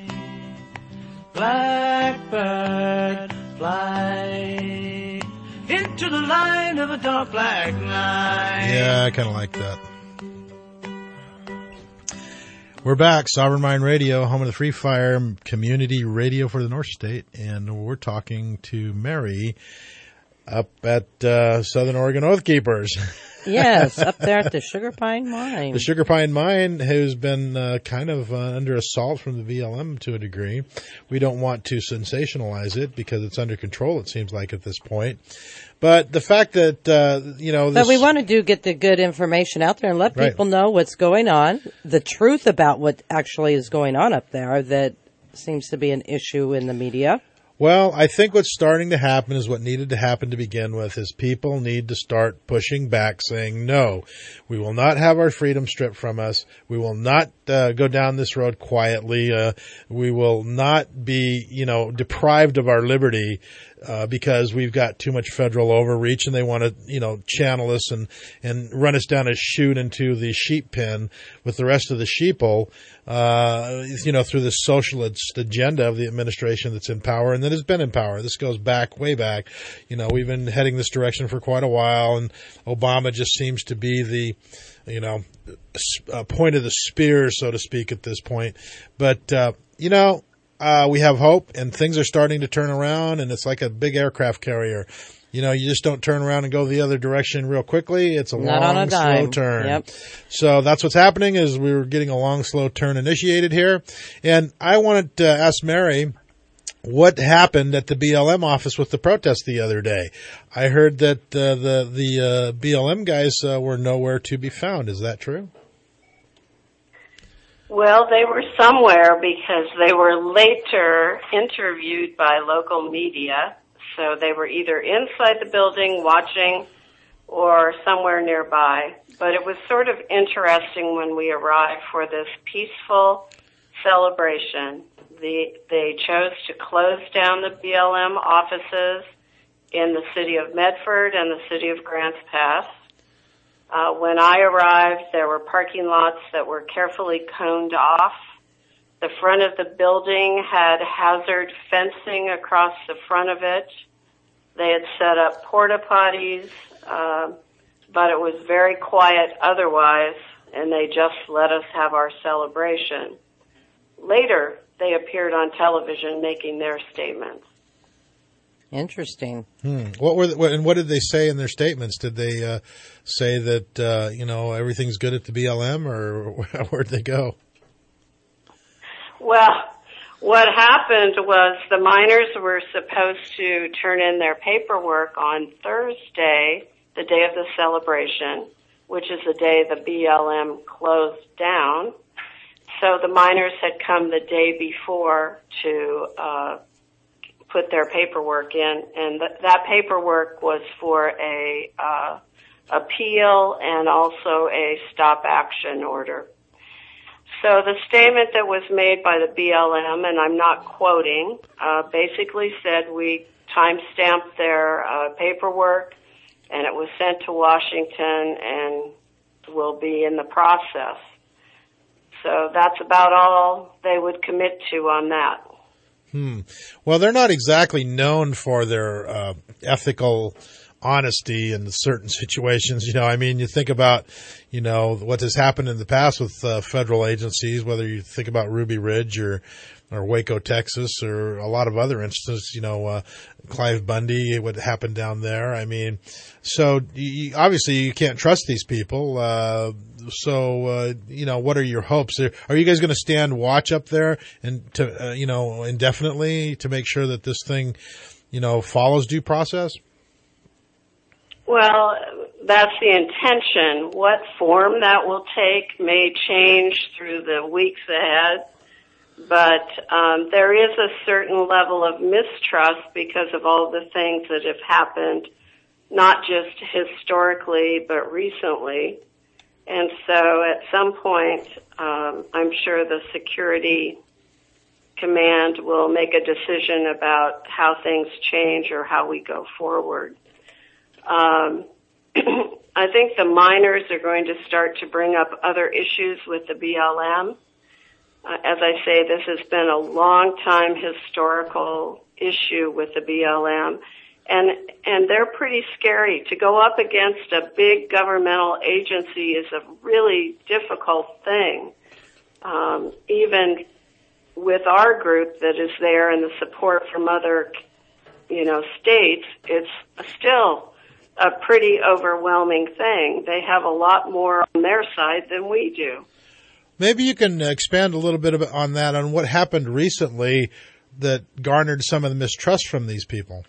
Blackbird fly. Into the light of a dark black night. Yeah, I kind of like that. We're back, Sovereign Mind Radio, home of the Free Fire Community Radio for the North State, and we're talking to Mary up at Southern Oregon Oath Keepers. Yes, up there at the Sugar Pine Mine. The Sugar Pine Mine has been kind of under assault from the VLM to a degree. We don't want to sensationalize it because it's under control, it seems like, at this point. But the fact that, But we want to get the good information out there and let people know what's going on, the truth about what actually is going on up there that seems to be an issue in the media. Well, I think what's starting to happen is what needed to happen to begin with is people need to start pushing back, saying, no, we will not have our freedom stripped from us. We will not go down this road quietly. We will not be, deprived of our liberty because we've got too much federal overreach, and they want to, channel us and run us down a chute into the sheep pen with the rest of the sheeple, through the socialist agenda of the administration that's in power and that has been in power. This goes way back. We've been heading this direction for quite a while, and Obama just seems to be the, point of the spear, so to speak, at this point. But, we have hope, and things are starting to turn around, and it's like a big aircraft carrier. You just don't turn around and go the other direction real quickly. It's a long, slow turn. Yep. So that's what's happening, is we're getting a long, slow turn initiated here. And I wanted to ask Mary what happened at the BLM office with the protest the other day. I heard that the BLM guys were nowhere to be found. Is that true? Well, they were somewhere because they were later interviewed by local media. So they were either inside the building watching or somewhere nearby. But it was sort of interesting when we arrived for this peaceful celebration. They chose to close down the BLM offices in the city of Medford and the city of Grants Pass. When I arrived, there were parking lots that were carefully coned off. The front of the building had hazard fencing across the front of it. They had set up porta potties, but it was very quiet otherwise, and they just let us have our celebration. Later, they appeared on television making their statements. Interesting. What did they say in their statements? Did they say that everything's good at the BLM, or where'd they go? Well, what happened was the miners were supposed to turn in their paperwork on Thursday, the day of the celebration, which is the day the BLM closed down. So the miners had come the day before to put their paperwork in, and that paperwork was for a appeal and also a stop action order. So the statement that was made by the BLM, and I'm not quoting, basically said we time-stamped their paperwork, and it was sent to Washington and will be in the process. So that's about all they would commit to on that. Well, they're not exactly known for their ethical honesty in certain situations. You think about, what has happened in the past with federal agencies, whether you think about Ruby Ridge or Waco, Texas, or a lot of other instances, Clive Bundy, what happened down there. So obviously you can't trust these people. What are your hopes? Are you guys going to stand watch up there and indefinitely to make sure that this thing, follows due process? Well, that's the intention. What form that will take may change through the weeks ahead. But there is a certain level of mistrust because of all the things that have happened, not just historically, but recently. And so at some point, I'm sure the security command will make a decision about how things change or how we go forward. I think the miners are going to start to bring up other issues with the BLM. As I say, this has been a long time historical issue with the BLM, and they're pretty scary. To go up against a big governmental agency is a really difficult thing. Even with our group that is there and the support from other, states, it's still a pretty overwhelming thing. They have a lot more on their side than we do. Maybe you can expand a little bit on that, on what happened recently that garnered some of the mistrust from these people.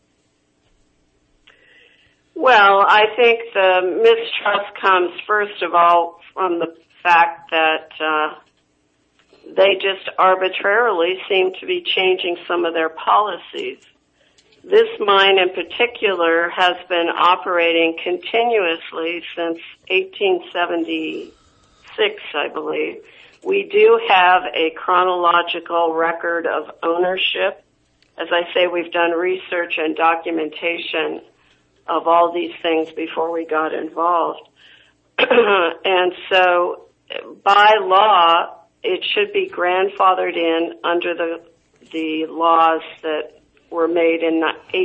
Well, I think the mistrust comes, first of all, from the fact that they just arbitrarily seem to be changing some of their policies. This mine in particular has been operating continuously since 1876, I believe. We do have a chronological record of ownership as I say, we've done research and documentation of all these things before we got involved. And so, by law, it should be grandfathered in under the laws that were made in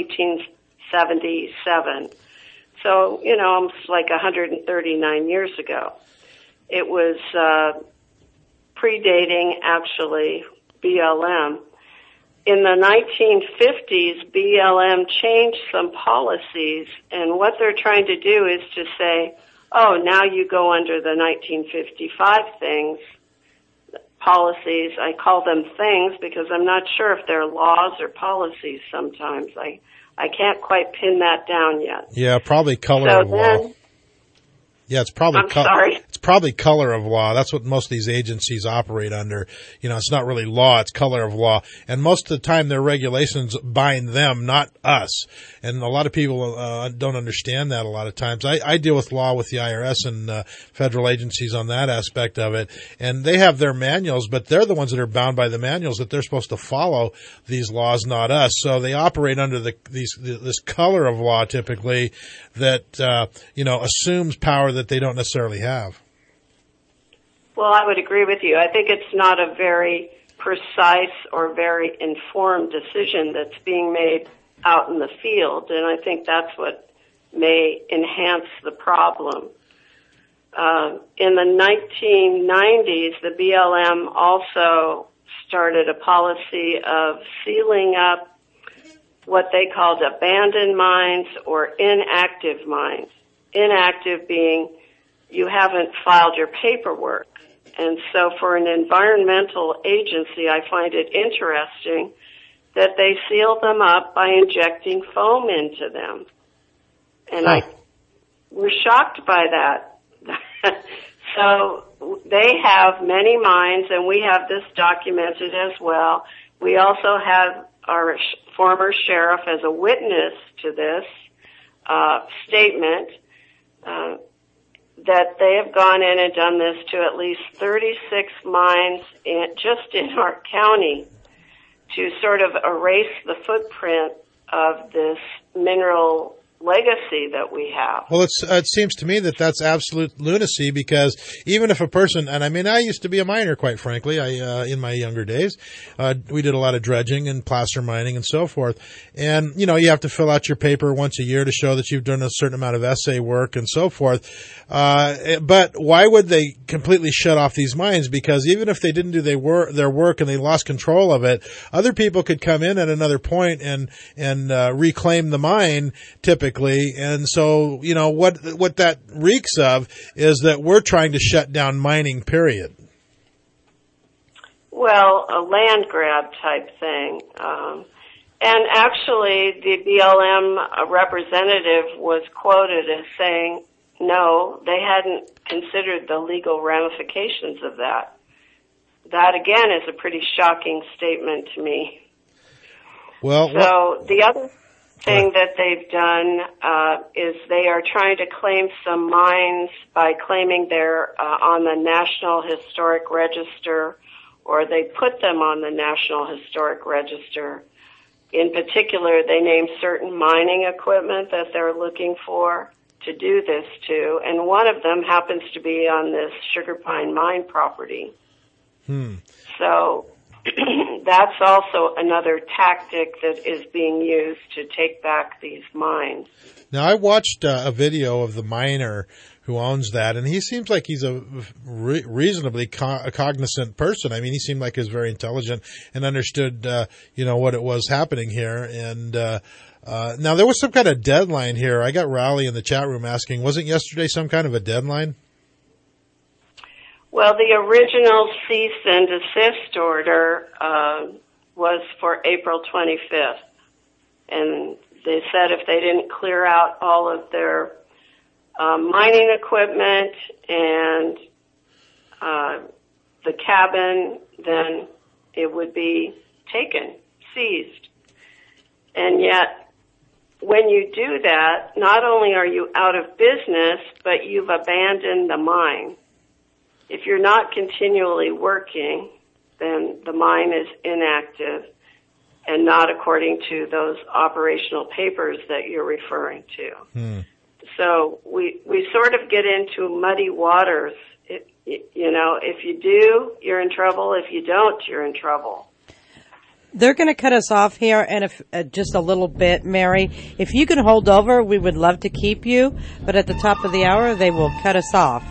1877. So, almost like 139 years ago. It was predating, actually, BLM. In the 1950s, BLM changed some policies, and what they're trying to do is to say, oh, now you go under the 1955 policies. I call them things because I'm not sure if they're laws or policies sometimes. I can't quite pin that down yet. Yeah, probably color of law. Yeah, it's probably it's probably color of law. That's what most of these agencies operate under. It's not really law, it's color of law. And most of the time their regulations bind them, not us. And a lot of people don't understand that a lot of times. I deal with law with the IRS and federal agencies on that aspect of it. And they have their manuals, but they're the ones that are bound by the manuals that they're supposed to follow these laws, not us. So they operate under this color of law typically that, assumes power that they don't necessarily have. Well, I would agree with you. I think it's not a very precise or very informed decision that's being made out in the field, and I think that's what may enhance the problem. In the 1990s, the BLM also started a policy of sealing up what they called abandoned mines or inactive mines. Inactive being you haven't filed your paperwork. And so for an environmental agency, I find it interesting that they seal them up by injecting foam into them. And I was shocked by that. So they have many mines, and we have this documented as well. We also have our former sheriff as a witness to this statement that they have gone in and done this to at least 36 mines just in our county to sort of erase the footprint of this mineral legacy that we have. Well, it seems to me that that's absolute lunacy, because even if a person, and I mean, I used to be a miner, quite frankly, in my younger days, we did a lot of dredging and placer mining and so forth. And, you have to fill out your paper once a year to show that you've done a certain amount of essay work and so forth. But why would they completely shut off these mines? Because even if they didn't do their work and they lost control of it, other people could come in at another point and reclaim the mine, typically. And so, what that reeks of is that we're trying to shut down mining, period. Well, a land grab type thing. And actually, the BLM representative was quoted as saying, no, they hadn't considered the legal ramifications of that. That, again, is a pretty shocking statement to me. Well, so the other thing that they've done is they are trying to claim some mines by claiming they're on the National Historic Register, or they put them on the National Historic Register. In particular, they name certain mining equipment that they're looking for to do this to, and one of them happens to be on this Sugar Pine mine property. So that's also another tactic that is being used to take back these mines. Now, I watched a video of the miner who owns that, and he seems like he's a reasonably cognizant person. I mean, he seemed like he was very intelligent and understood, what it was happening here. And now there was some kind of deadline here. I got Rowley in the chat room asking, wasn't yesterday some kind of a deadline? Well, the original cease and desist order was for April 25th. And they said if they didn't clear out all of their mining equipment and the cabin, then it would be taken, seized. And yet, when you do that, not only are you out of business, but you've abandoned the mine. If you're not continually working, then the mine is inactive. and not according to those operational papers that you're referring to. So we sort of get into muddy waters. If you do, you're in trouble. If you don't, you're in trouble. They're going to cut us off here in just a little bit, Mary. If you can hold over, we would love to keep you, but at the top of the hour, they will cut us off.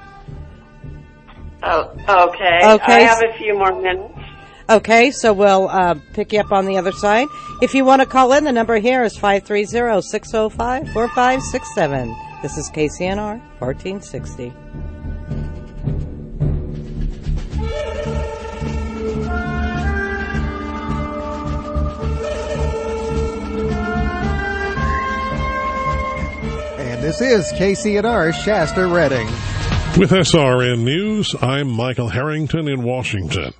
Oh, okay. I have a few more minutes. Okay, so we'll pick you up on the other side. If you want to call in, the number here is 530-605-4567. This is KCNR 1460. And this is KCNR Shasta Redding. With SRN News, I'm Michael Harrington in Washington.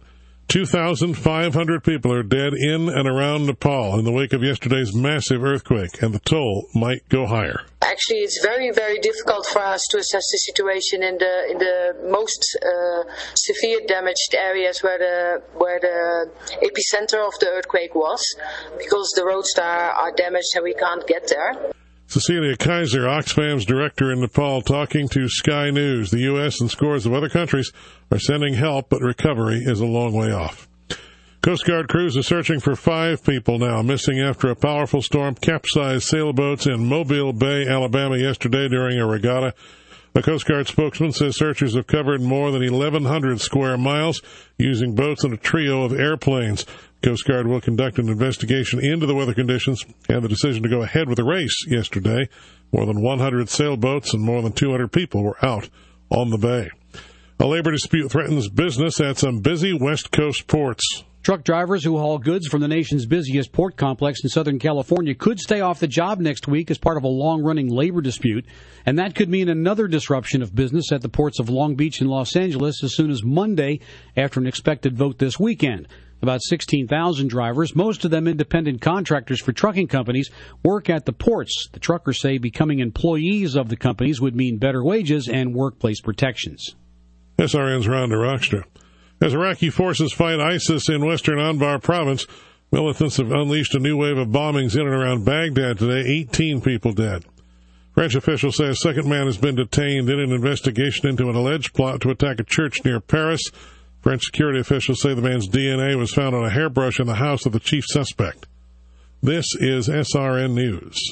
2,500 people are dead in and around Nepal in the wake of yesterday's massive earthquake, and the toll might go higher. Actually, it's very, very difficult for us to assess the situation in the most severe damaged areas where the epicenter of the earthquake was, because the roads are damaged and we can't get there. Cecilia Kaiser, Oxfam's director in Nepal, talking to Sky News. The U.S. and scores of other countries are sending help, but recovery is a long way off. Coast Guard crews are searching for 5 people now, missing after a powerful storm capsized sailboats in Mobile Bay, Alabama yesterday during a regatta. A Coast Guard spokesman says searchers have covered more than 1,100 square miles using boats and a trio of airplanes. Coast Guard will conduct an investigation into the weather conditions and the decision to go ahead with the race yesterday. More than 100 sailboats and more than 200 people were out on the bay. A labor dispute threatens business at some busy West Coast ports. Truck drivers who haul goods from the nation's busiest port complex in Southern California could stay off the job next week as part of a long-running labor dispute, and that could mean another disruption of business at the ports of Long Beach and Los Angeles as soon as Monday after an expected vote this weekend. About 16,000 drivers, most of them independent contractors for trucking companies, work at the ports. The truckers say becoming employees of the companies would mean better wages and workplace protections. SRN's Rhonda Rockstra. As Iraqi forces fight ISIS in western Anbar province, militants have unleashed a new wave of bombings in and around Baghdad today, 18 people dead. French officials say a second man has been detained in an investigation into an alleged plot to attack a church near Paris. French security officials say the man's DNA was found on a hairbrush in the house of the chief suspect. This is SRN News.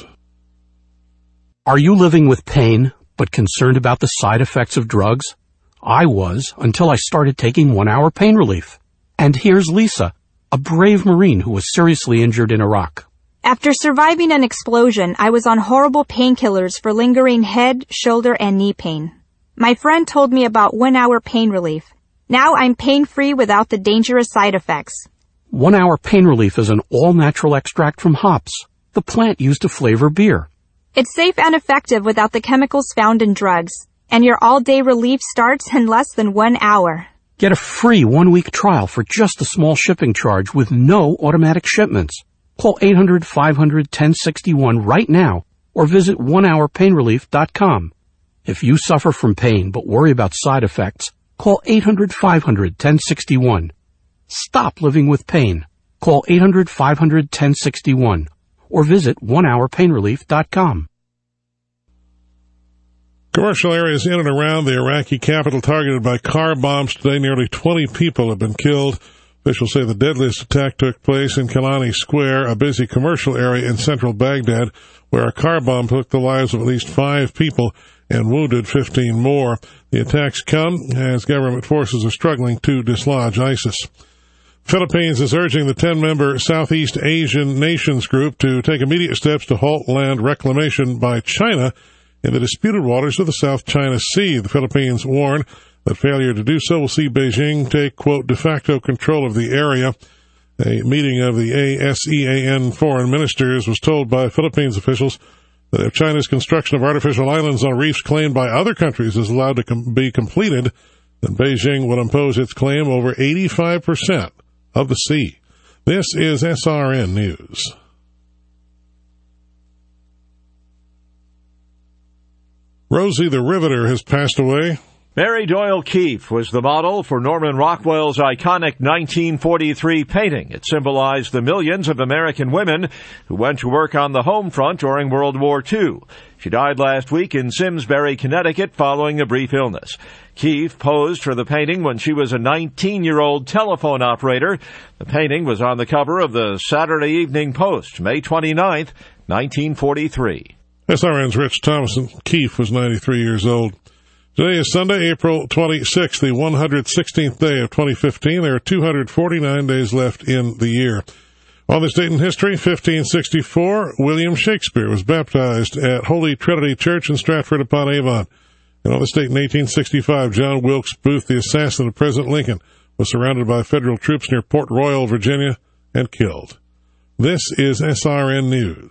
Are you living with pain but concerned about the side effects of drugs? I was, until I started taking 1 Hour Pain Relief. And here's Lisa, a brave Marine who was seriously injured in Iraq. After surviving an explosion, I was on horrible painkillers for lingering head, shoulder, and knee pain. My friend told me about 1 Hour Pain Relief. Now I'm pain-free without the dangerous side effects. 1 Hour Pain Relief is an all-natural extract from hops, the plant used to flavor beer. It's safe and effective without the chemicals found in drugs. And your all-day relief starts in less than 1 hour. Get a free 1-week trial for just a small shipping charge with no automatic shipments. Call 800-500-1061 right now or visit onehourpainrelief.com. If you suffer from pain but worry about side effects, call 800-500-1061. Stop living with pain. Call 800-500-1061 or visit onehourpainrelief.com. Commercial areas in and around the Iraqi capital targeted by car bombs today. Nearly 20 people have been killed. Officials say the deadliest attack took place in Kalani Square, a busy commercial area in central Baghdad, where a car bomb took the lives of at least 5 people and wounded 15 more. The attacks come as government forces are struggling to dislodge ISIS. Philippines is urging the 10-member Southeast Asian Nations Group to take immediate steps to halt land reclamation by China in the disputed waters of the South China Sea. The Philippines warn that failure to do so will see Beijing take, quote, de facto control of the area. A meeting of the ASEAN foreign ministers was told by Philippines officials that if China's construction of artificial islands on reefs claimed by other countries is allowed to be completed, then Beijing would impose its claim over 85% of the sea. This is SRN News. Rosie the Riveter has passed away. Mary Doyle Keefe was the model for Norman Rockwell's iconic 1943 painting. It symbolized the millions of American women who went to work on the home front during World War II. She died last week in Simsbury, Connecticut, following a brief illness. Keefe posed for the painting when she was a 19-year-old telephone operator. The painting was on the cover of the Saturday Evening Post, May 29th, 1943. SRN's Rich Thomason. Keefe was 93 years old. Today is Sunday, April 26th, the 116th day of 2015. There are 249 days left in the year. On this date in history, 1564, William Shakespeare was baptized at Holy Trinity Church in Stratford-upon-Avon. And on this date in 1865, John Wilkes Booth, the assassin of President Lincoln, was surrounded by federal troops near Port Royal, Virginia, and killed. This is SRN News.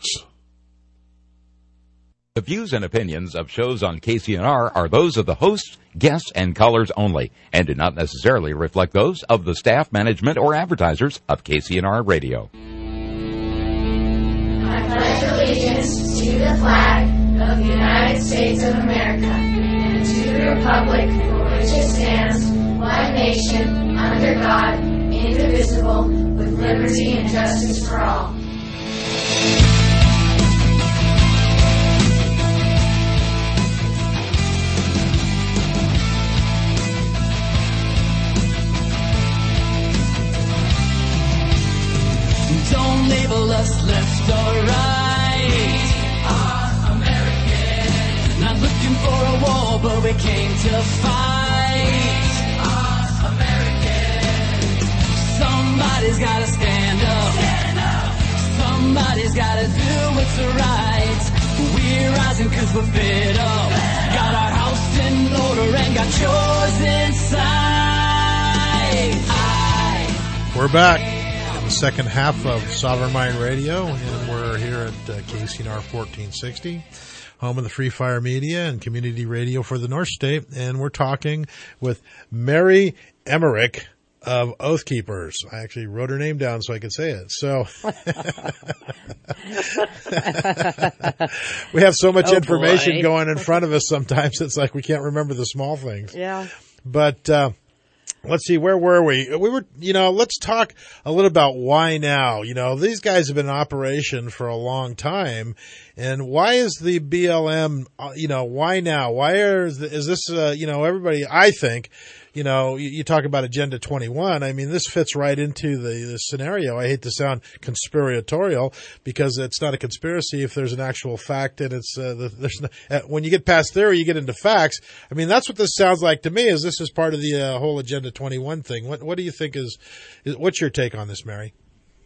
The views and opinions of shows on KCNR are those of the hosts, guests, and callers only, and do not necessarily reflect those of the staff, management, or advertisers of KCNR Radio. I pledge allegiance to the flag of the United States of America and to the republic for which it stands, one nation, under God, indivisible, with liberty and justice for all. Don't label us left or right. Our American. Not looking for a war, but we came to fight. Our American. Somebody's gotta stand up. Stand up. Somebody's gotta do what's right. We're rising 'cause we're fed up. Got our house in order and got yours inside. We're back. The second half of Sovereign Mind Radio, and we're here at KCNR 1460, home of the Free Fire Media and Community Radio for the North State, and we're talking with Mary Emmerich of Oath Keepers. I actually wrote her name down so I could say it. So we have so much information going in front of us sometimes it's like we can't remember the small things. Yeah. But let's see, where were we? We were, let's talk a little about why now. These guys have been in operation for a long time. And why is the BLM, why now? Why is this, everybody, I think, you talk about Agenda 21. I mean, this fits right into the scenario. I hate to sound conspiratorial because it's not a conspiracy if there's an actual fact and it's, when you get past theory, you get into facts. I mean, that's what this sounds like to me is this is part of the whole Agenda 21 thing. What do you think what's your take on this, Mary?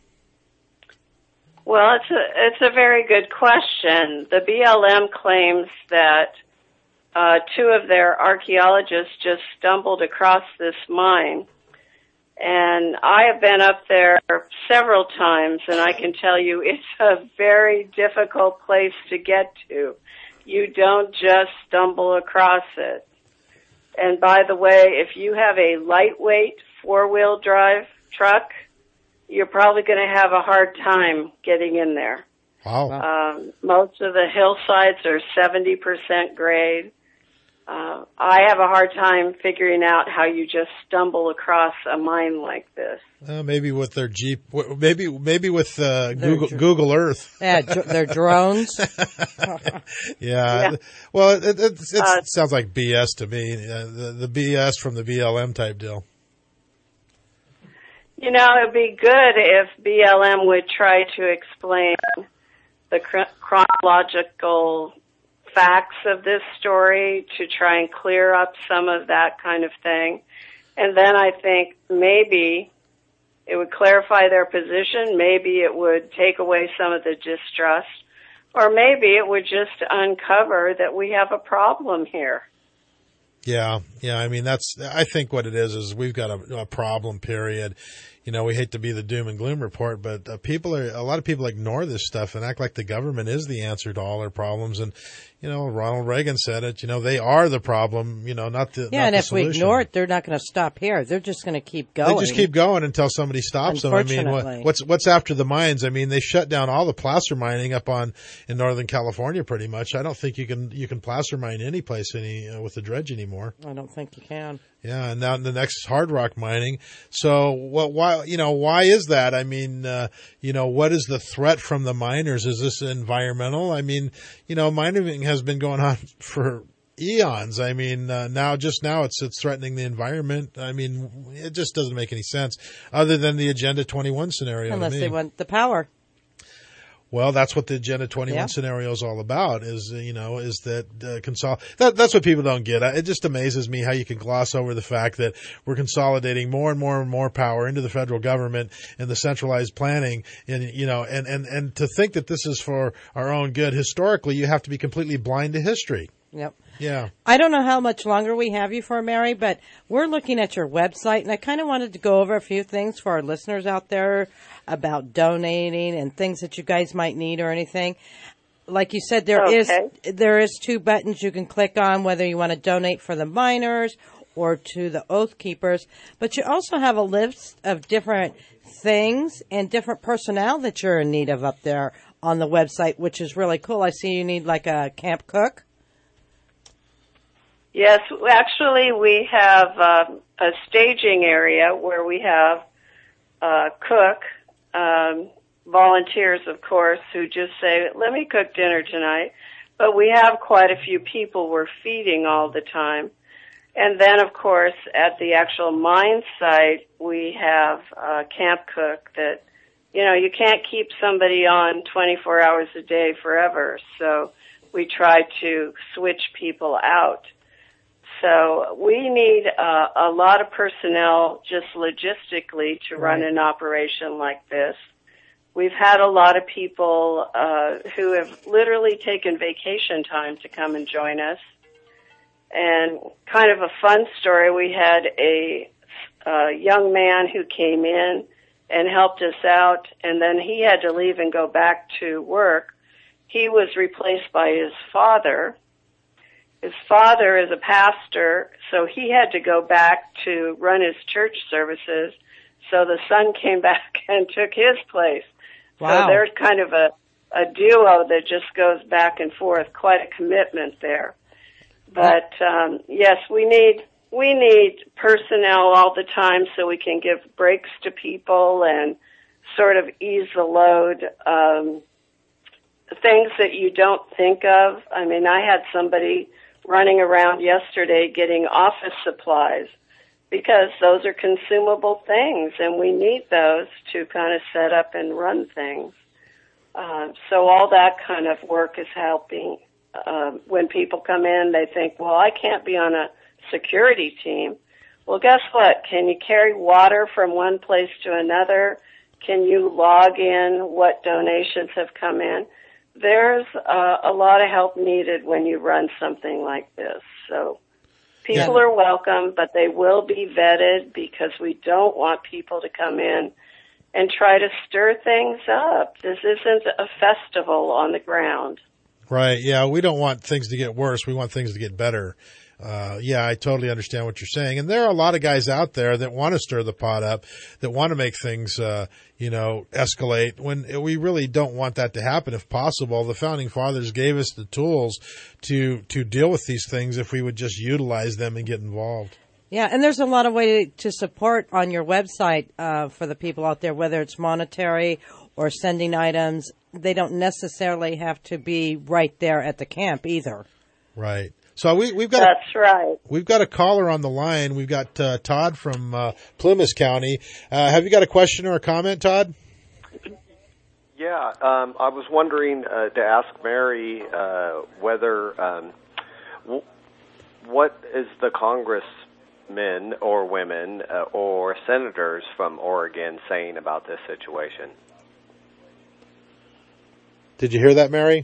Well, it's a very good question. The BLM claims that two of their archaeologists just stumbled across this mine. And I have been up there several times, and I can tell you it's a very difficult place to get to. You don't just stumble across it. And by the way, if you have a lightweight four-wheel drive truck, you're probably going to have a hard time getting in there. Wow. Most of the hillsides are 70% grade. I have a hard time figuring out how you just stumble across a mine like this. Maybe with their Jeep, maybe with Google Earth. Yeah, their drones. Yeah. Well, it sounds like BS to me. The BS from the BLM type deal. It'd be good if BLM would try to explain the chronological facts of this story to try and clear up some of that kind of thing. And then I think maybe it would clarify their position, maybe it would take away some of the distrust, or maybe it would just uncover that we have a problem here. Yeah. I mean, I think what it is we've got a problem, period. we hate to be the doom and gloom report, but a lot of people ignore this stuff and act like the government is the answer to all our problems. And, Ronald Reagan said it, they are the problem, not the Yeah, and if solution. we ignore it, they're not going to stop here. They're just going to keep going. They just keep going until somebody stops them. I mean, what's after the mines? I mean, they shut down all the placer mining up in Northern California pretty much. I don't think you can placer mine any place with the dredge anymore. I don't think you can. Yeah, and now the next is hard rock mining. So, why is that? I mean, what is the threat from the miners? Is this environmental? I mean, mining has been going on for eons. I mean, now it's threatening the environment. I mean, it just doesn't make any sense other than the Agenda 21 scenario. Unless they want the power. Well, that's what the Agenda 21 scenario is all about. That's what people don't get. It just amazes me how you can gloss over the fact that we're consolidating more and more and more power into the federal government and the centralized planning, and to think that this is for our own good. Historically, you have to be completely blind to history. Yep. Yeah. I don't know how much longer we have you for, Mary, but we're looking at your website, and I kind of wanted to go over a few things for our listeners out there about donating and things that you guys might need or anything. Like you said, there is 2 buttons you can click on, whether you want to donate for the miners or to the Oath Keepers. But you also have a list of different things and different personnel that you're in need of up there on the website, which is really cool. I see you need like a camp cook. Yes, actually we have a staging area where we have a cook, volunteers, of course, who just say, let me cook dinner tonight. But we have quite a few people we're feeding all the time. And then, of course, at the actual mine site, we have a camp cook that, you can't keep somebody on 24 hours a day forever. So we try to switch people out. So we need a lot of personnel just logistically to run an operation like this. We've had a lot of people who have literally taken vacation time to come and join us. And kind of a fun story, we had a young man who came in and helped us out, and then he had to leave and go back to work. He was replaced by his father. His father is a pastor, so he had to go back to run his church services. So the son came back and took his place. Wow. So there's kind of a duo that just goes back and forth. Quite a commitment there. But yes, we need personnel all the time so we can give breaks to people and sort of ease the load. Things that you don't think of. I mean, I had somebody running around yesterday getting office supplies because those are consumable things and we need those to kind of set up and run things. So all that kind of work is helping. When people come in, they think, well, I can't be on a security team. Well, guess what? Can you carry water from one place to another? Can you log in what donations have come in? There's a lot of help needed when you run something like this. So people are welcome, but they will be vetted because we don't want people to come in and try to stir things up. This isn't a festival on the ground. Right. Yeah. We don't want things to get worse. We want things to get better. I totally understand what you're saying. And there are a lot of guys out there that want to stir the pot up, that want to make things, escalate when we really don't want that to happen if possible. The founding fathers gave us the tools to deal with these things if we would just utilize them and get involved. Yeah, and there's a lot of way to support on your website for the people out there, whether it's monetary or sending items. They don't necessarily have to be right there at the camp either. Right. So we've got That's right. We've got a caller on the line. We've got Todd from Plumas County. Have you got a question or a comment, Todd? Yeah, I was wondering to ask Mary whether what is the congressmen or women or senators from Oregon saying about this situation? Did you hear that, Mary?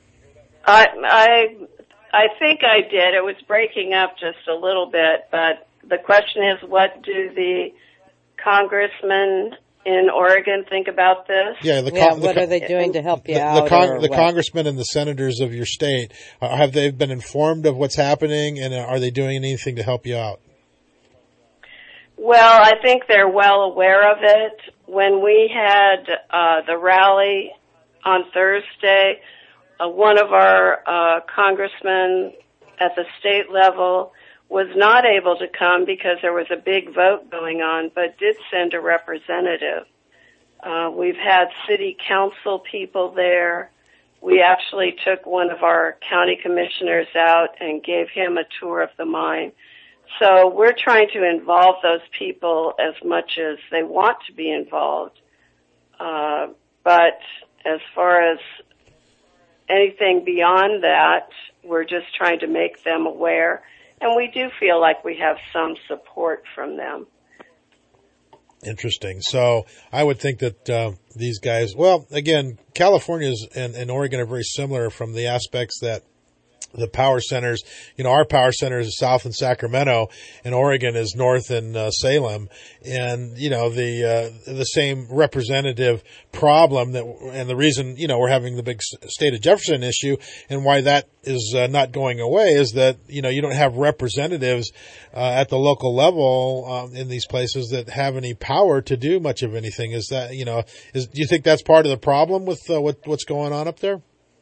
I think I did. It was breaking up just a little bit, but the question is, what do the congressmen in Oregon think about this? Yeah, what are they doing to help you out? The congressmen and the senators of your state, have they been informed of what's happening, and are they doing anything to help you out? Well, I think they're well aware of it. When we had the rally on Thursday, one of our congressmen at the state level was not able to come because there was a big vote going on, but did send a representative. We've had city council people there. We actually took one of our county commissioners out and gave him a tour of the mine. So we're trying to involve those people as much as they want to be involved. But as far as anything beyond that, we're just trying to make them aware. And we do feel like we have some support from them. Interesting. So I would think that these guys, well, again, California and Oregon are very similar from the aspects that the power centers, our power center is south in Sacramento, and Oregon is north in Salem, and the same representative problem and the reason we're having the big state of Jefferson issue, and why that is not going away is that you don't have representatives at the local level in these places that have any power to do much of anything. Is that do you think that's part of the problem with what's going on up there?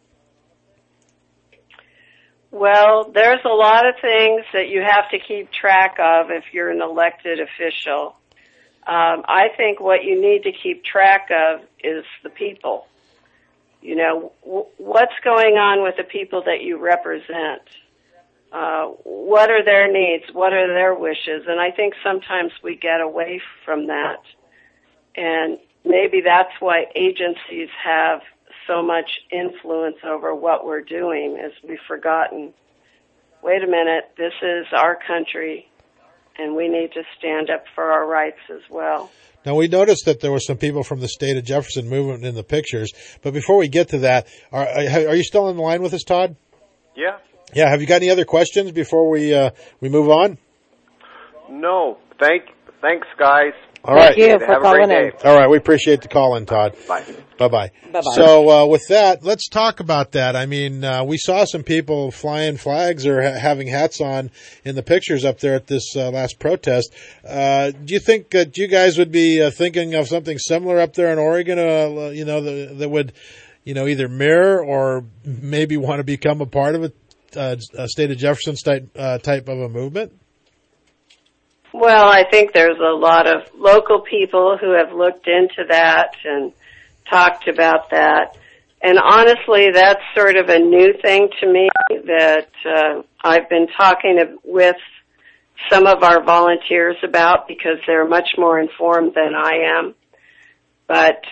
Well, there's a lot of things that you have to keep track of if you're an elected official. I think what you need to keep track of is the people. What's going on with the people that you represent? What are their needs? What are their wishes? And I think sometimes we get away from that. And maybe that's why agencies have so much influence over what we're doing, is we've forgotten, wait a minute, this is our country, and we need to stand up for our rights as well. Now, we noticed that there were some people from the state of Jefferson movement in the pictures, but before we get to that, are you still on the line with us, Todd? Yeah. Yeah, have you got any other questions before we move on? No. Thanks, guys. All right. Thank you for calling in. All right, we appreciate the call in, Todd. Bye. Bye-bye. Bye-bye. So with that, let's talk about that. I mean, we saw some people flying flags or having hats on in the pictures up there at this last protest. Do you think that you guys would be thinking of something similar up there in Oregon, that would, either mirror or maybe want to become a part of a state of Jefferson type of a movement? Well, I think there's a lot of local people who have looked into that and talked about that. And honestly, that's sort of a new thing to me that I've been talking with some of our volunteers about, because they're much more informed than I am. But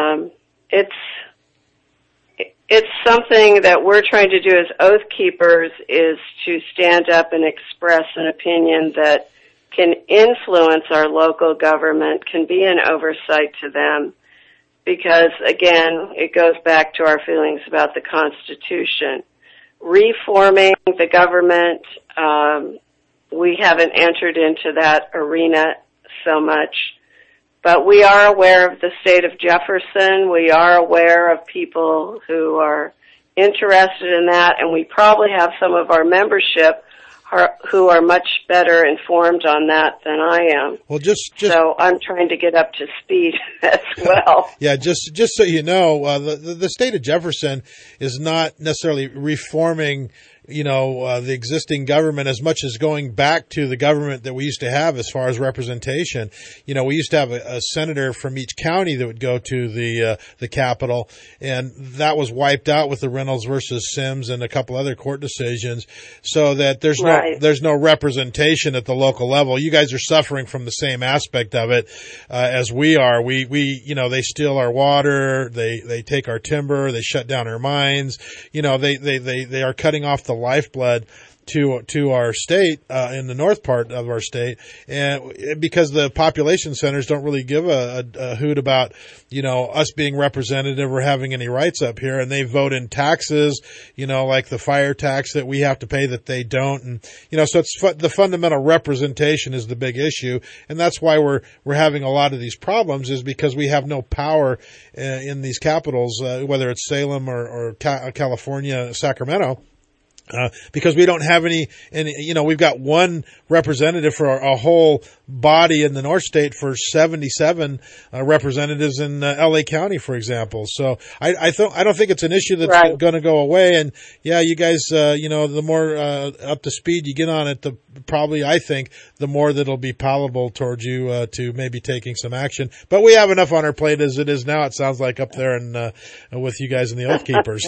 it's something that we're trying to do as Oath Keepers, is to stand up and express an opinion that can influence our local government, can be an oversight to them. Because, again, it goes back to our feelings about the Constitution. Reforming the government, we haven't entered into that arena so much. But we are aware of the state of Jefferson. We are aware of people who are interested in that, and we probably have some of our membership who are much better informed on that than I am. Well, just so I'm trying to get up to speed as well. Yeah, just so you know, the state of Jefferson is not necessarily reforming, the existing government as much as going back to the government that we used to have as far as representation. We used to have a senator from each county that would go to the Capitol, and that was wiped out with the Reynolds versus Sims and a couple other court decisions, so that there's no representation at the local level. You guys are suffering from the same aspect of it as we are. We they steal our water, they take our timber, they shut down our mines. They are cutting off the lifeblood to our state, in the north part of our state, and because the population centers don't really give a hoot about, us being representative or having any rights up here, and they vote in taxes, like the fire tax that we have to pay that they don't, and so it's the fundamental representation is the big issue, and that's why we're having a lot of these problems, is because we have no power in these capitals, whether it's Salem or California, Sacramento. Because we don't have any, we've got one representative for a whole body in the North State for 77 representatives in LA County, for example. So I don't think it's an issue that's going to go away. And yeah, you guys, the more up to speed you get on it, I think the more that'll be palatable towards you to maybe taking some action. But we have enough on our plate as it is now. It sounds like up there and with you guys and the Oath Keepers.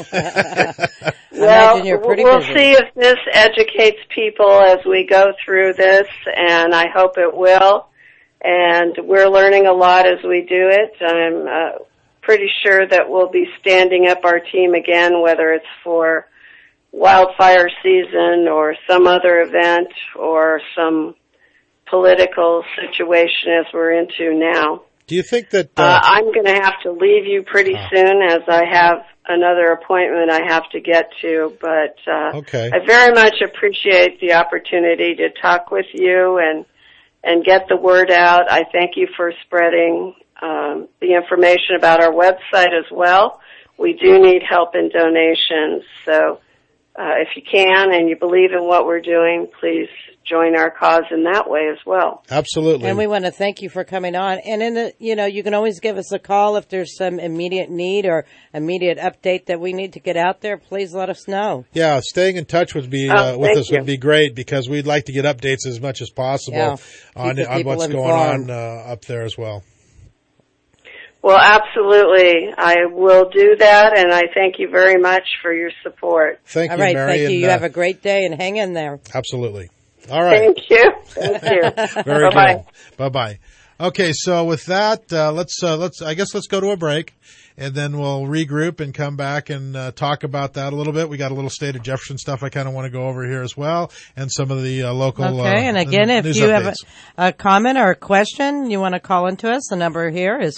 Well, we'll see if this educates people as we go through this, and I hope it will. And we're learning a lot as we do it. I'm pretty sure that we'll be standing up our team again, whether it's for wildfire season or some other event or some political situation as we're into now. Do you think that... I'm going to have to leave you pretty soon, as I have another appointment I have to get to, but okay. I very much appreciate the opportunity to talk with you and get the word out. I thank you for spreading the information about our website as well. We do need help in donations, so if you can and you believe in what we're doing, please join our cause in that way as well. Absolutely. And we want to thank you for coming on. And you can always give us a call if there's some immediate need or immediate update that we need to get out there. Please let us know. Yeah, staying in touch would be with us would be great, because we'd like to get updates as much as possible on what's going on up there as well. Well, absolutely. I will do that, and I thank you very much for your support. Thank you, All right, Mary. thank you. You have a great day, and hang in there. Absolutely. All right. Thank you. Thank you. Very Bye-bye. good. Bye-bye. Okay, so with that, let's go to a break, and then we'll regroup and come back and talk about that a little bit. We got a little State of Jefferson stuff I kind of want to go over here as well, and some of the local Okay, and again, if you updates. have a comment or a question you want to call into us, the number here is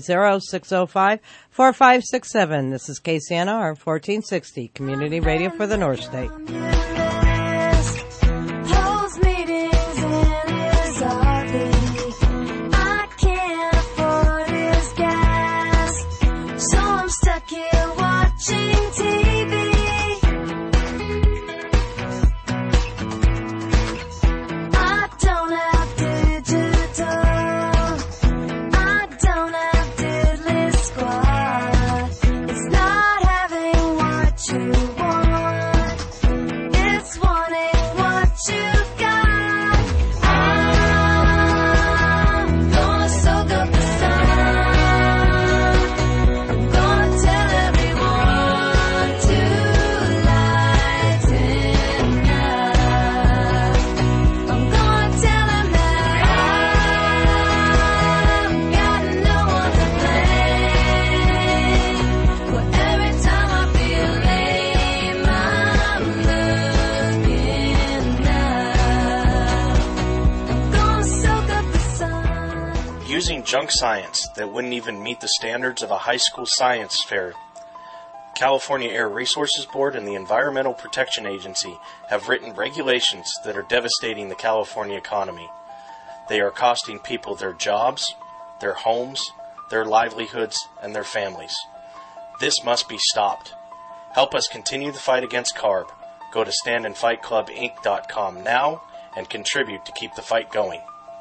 530-605-4567. This is KCNR 1460, Community Radio for the North State. Using junk science that wouldn't even meet the standards of a high school science fair, California Air Resources Board and the Environmental Protection Agency have written regulations that are devastating the California economy. They are costing people their jobs, their homes, their livelihoods, and their families. This must be stopped. Help us continue the fight against CARB. Go to standandfightclubinc.com now and contribute to keep the fight going.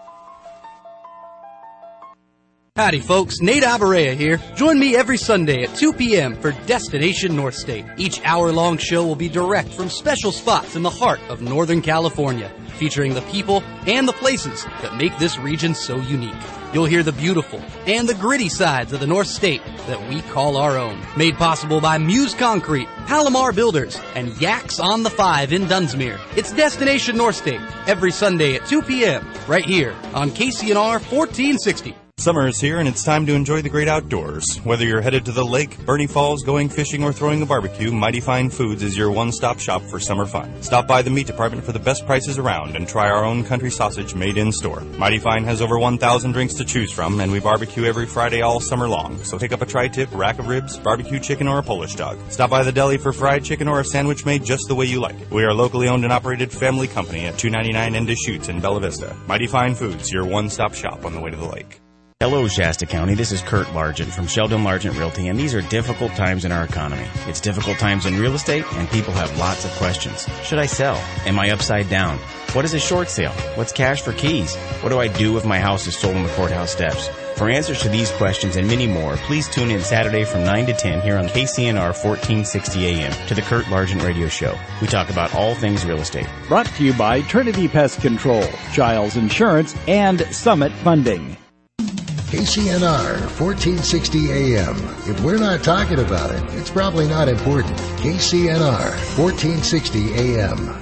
Howdy folks, Nate Abarea here. Join me every Sunday at 2 p.m. for Destination North State. Each hour-long show will be direct from special spots in the heart of Northern California, featuring the people and the places that make this region so unique. You'll hear the beautiful and the gritty sides of the North State that we call our own. Made possible by Muse Concrete, Palomar Builders, and Yaks on the 5 in Dunsmuir. It's Destination North State every Sunday at 2 p.m. right here on KCNR 1460. Summer is here and it's time to enjoy the great outdoors. Whether you're headed to the lake, Bernie Falls, going fishing, or throwing a barbecue, Mighty Fine Foods is your one-stop shop for summer fun. Stop by the meat department for the best prices around and try our own country sausage made in store. Mighty Fine has over 1,000 drinks to choose from, and we barbecue every Friday all summer long. So pick up a tri-tip, rack of ribs, barbecue chicken, or a Polish dog. Stop by the deli for fried chicken or a sandwich made just the way you like it. We are a locally owned and operated family company at 299 in Deschutes in Bella Vista. Mighty Fine Foods, your one-stop shop on the way to the lake. Hello, Shasta County. This is Kurt Largent from Sheldon Largent Realty, and these are difficult times in our economy. It's difficult times in real estate, and people have lots of questions. Should I sell? Am I upside down? What is a short sale? What's cash for keys? What do I do if my house is sold on the courthouse steps? For answers to these questions and many more, please tune in Saturday from 9 to 10 here on KCNR 1460 AM to the Kurt Largent Radio Show. We talk about all things real estate. Brought to you by Trinity Pest Control, Giles Insurance, and Summit Funding. KCNR 1460 AM. If we're not talking about it, it's probably not important. KCNR 1460 AM.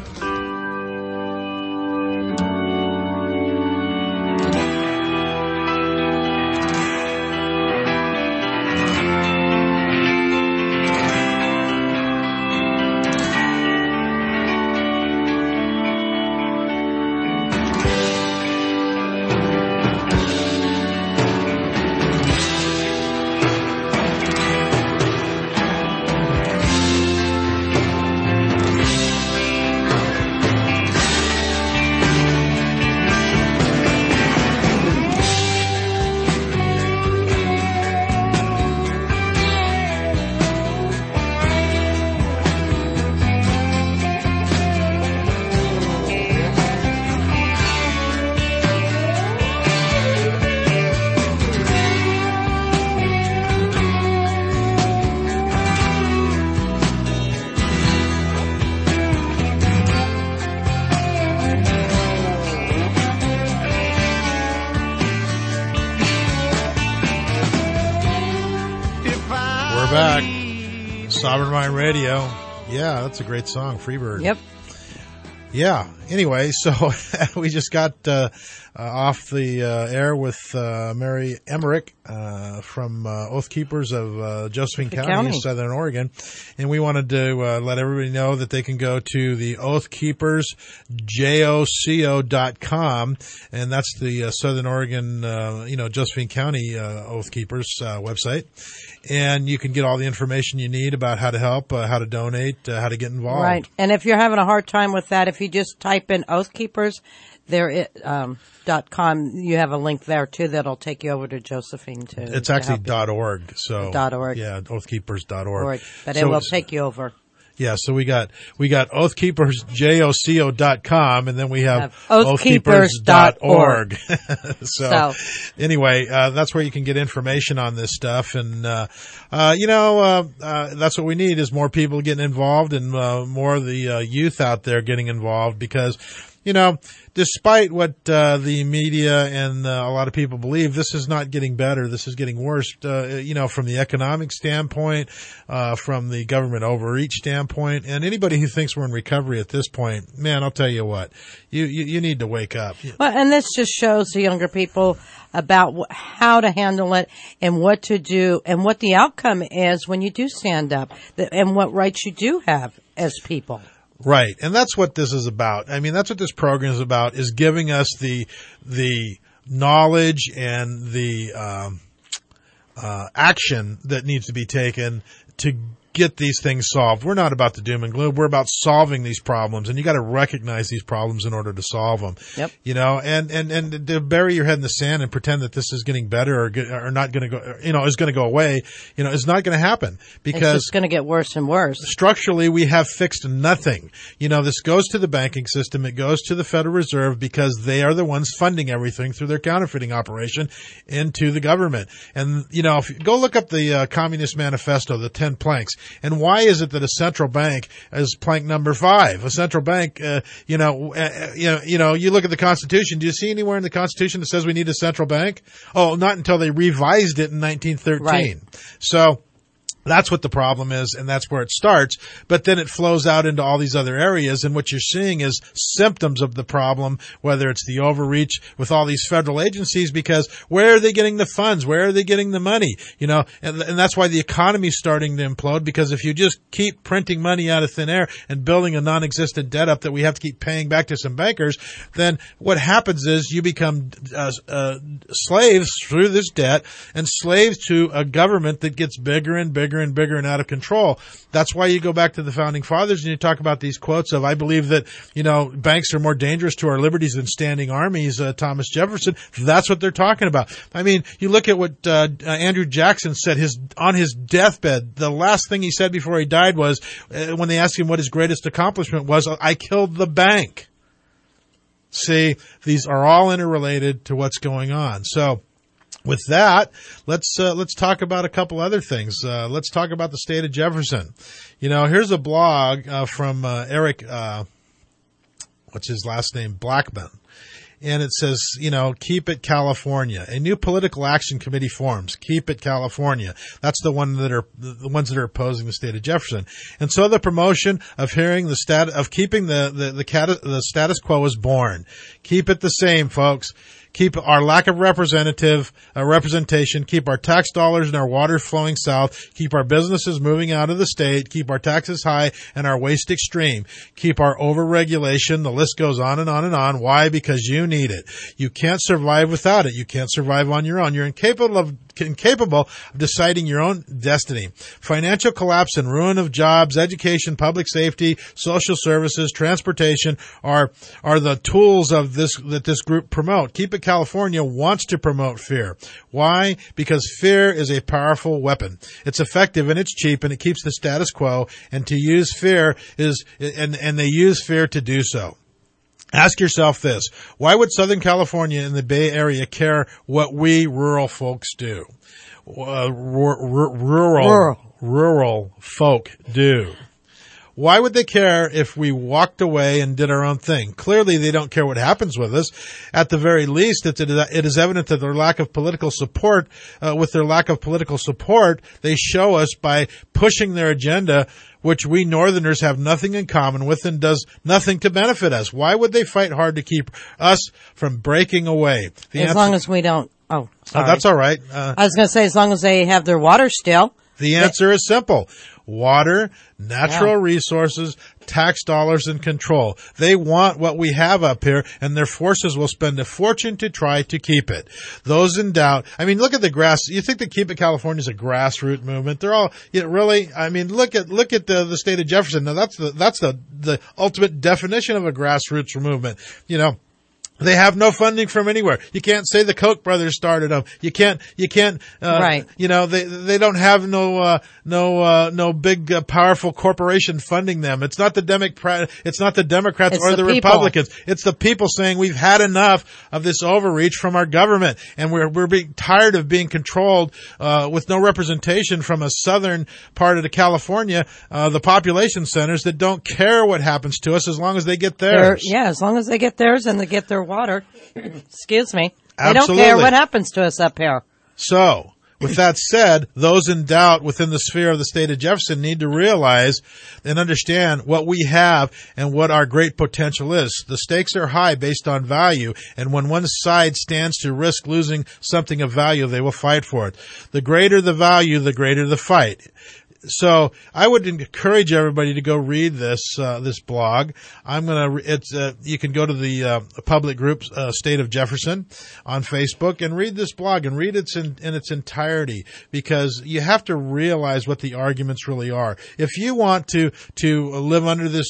Sovereign Mind Radio. Yeah, that's a great song, Freebird. Yep. Yeah. Anyway, so we just got off the air with Mary Emmerich from Oath Keepers of Josephine County in Southern Oregon. And we wanted to let everybody know that they can go to the oathkeepersjoco.com, and that's the Southern Oregon, Josephine County Oath Keepers website. And you can get all the information you need about how to help, how to donate, how to get involved. Right. And if you're having a hard time with that, if you just type in Oath Keepers, .com, you have a link there too that'll take you over to Josephine too. It's actually .org. So .org. Yeah, oathkeepers.org. But it will take you over. Yeah, so we got oathkeepersjoco.com, and then we have oathkeepers.org. so anyway, that's where you can get information on this stuff, and that's what we need is more people getting involved and more of the youth out there getting involved, because despite what the media and a lot of people believe, this is not getting better. This is getting worse, from the economic standpoint, from the government overreach standpoint. And anybody who thinks we're in recovery at this point, man, I'll tell you what, you need to wake up. Well, and this just shows the younger people about how to handle it and what to do and what the outcome is when you do stand up and what rights you do have as people. Right. And that's what this is about. I mean, that's what this program is about, is giving us the knowledge and the action that needs to be taken to get these things solved. We're not about the doom and gloom. We're about solving these problems, and you got to recognize these problems in order to solve them. Yep. And to bury your head in the sand and pretend that this is getting better or not going to go, is going to go away, is not going to happen, because it's just going to get worse and worse. Structurally, we have fixed nothing. This goes to the banking system. It goes to the Federal Reserve, because they are the ones funding everything through their counterfeiting operation into the government. And, if you go look up the Communist Manifesto, the 10 planks, and why is it that a central bank is plank number 5? A central bank, you look at the Constitution. Do you see anywhere in the Constitution that says we need a central bank? Oh, not until they revised it in 1913. Right. So, That's what the problem is, and that's where it starts. But then it flows out into all these other areas, and what you're seeing is symptoms of the problem, whether it's the overreach with all these federal agencies, because where are they getting the funds? Where are they getting the money? You know, and that's why the economy's starting to implode, because if you just keep printing money out of thin air and building a non-existent debt up that we have to keep paying back to some bankers, then what happens is you become slaves through this debt and slaves to a government that gets bigger and bigger and bigger and out of control. That's why you go back to the founding fathers and you talk about these quotes of, I believe that, you know, banks are more dangerous to our liberties than standing armies, Thomas Jefferson. That's what they're talking about. I mean, you look at what Andrew Jackson said on his deathbed. The last thing he said before he died was, when they asked him what his greatest accomplishment was, I killed the bank. See, these are all interrelated to what's going on. So, with that, let's talk about a couple other things. Let's talk about the state of Jefferson. You know, here's a blog from Eric, what's his last name, Blackman. And it says, you know, Keep It California. A new political action committee forms. Keep It California. That's the ones that are opposing the state of Jefferson. And so the promotion of keeping the status quo is born. Keep it the same, folks. Keep our lack of representation, keep our tax dollars and our water flowing south, keep our businesses moving out of the state, keep our taxes high and our waste extreme, keep our overregulation. The list goes on and on and on. Why? Because you need it. You can't survive without it. You can't survive on your own. You're incapable of deciding your own destiny. Financial collapse and ruin of jobs, education, public safety, social services, transportation are the tools of that this group promote. Keep It California wants to promote fear. Why? Because fear is a powerful weapon. It's effective and it's cheap and it keeps the status quo, and to use fear and they use fear to do so. Ask yourself this: why would Southern California and the Bay Area care what we rural folks do? Rural folk do. Why would they care if we walked away and did our own thing? Clearly, they don't care what happens with us. At the very least, it is evident that their lack of political support, they show us by pushing their agenda, which we Northerners have nothing in common with and does nothing to benefit us. Why would they fight hard to keep us from breaking away? Long as we don't. Oh, sorry. That's all right. I was going to say, as long as they have their water still. The answer is simple. Water, natural resources, tax dollars, and control. They want what we have up here, and their forces will spend a fortune to try to keep it. Those in doubt, I mean, look at you think that Keep It California is a grassroots movement? They're all, really, I mean, look at the state of Jefferson. Now that's the ultimate definition of a grassroots movement. You know, they have no funding from anywhere. You can't say the Koch brothers started them. You can't, right. You know, they don't have no big, powerful corporation funding them. It's not the Democrats or the Republicans. It's the people saying we've had enough of this overreach from our government, and we're being tired of being controlled, with no representation from a southern part of the California, the population centers that don't care what happens to us as long as they get theirs. As long as they get theirs and they get their water. Excuse me. They Absolutely. don't care what happens to us up here. So, with that said, those in doubt within the sphere of the state of Jefferson need to realize and understand what we have and what our great potential is. The stakes are high based on value, and when one side stands to risk losing something of value, they will fight for it. The greater the value, the greater the fight. So I would encourage everybody to go read this blog. You can go to the public group, State of Jefferson on Facebook, and read this blog and read it in its entirety, because you have to realize what the arguments really are. If you want to live under this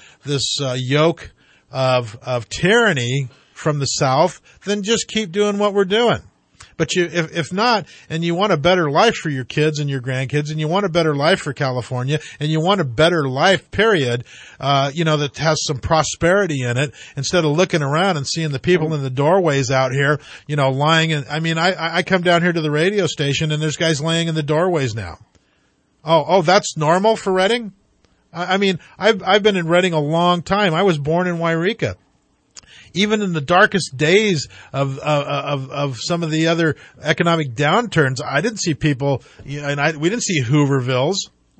yoke of tyranny from the South, then just keep doing what we're doing. But if not, and you want a better life for your kids and your grandkids, and you want a better life for California, and you want a better life, period, that has some prosperity in it, instead of looking around and seeing the people in the doorways out here, lying. I come down here to the radio station, and there's guys laying in the doorways now. Oh, that's normal for Redding? I've been in Redding a long time. I was born in Wairika. Even in the darkest days of some of the other economic downturns, I didn't see people, and we didn't see Hoovervilles.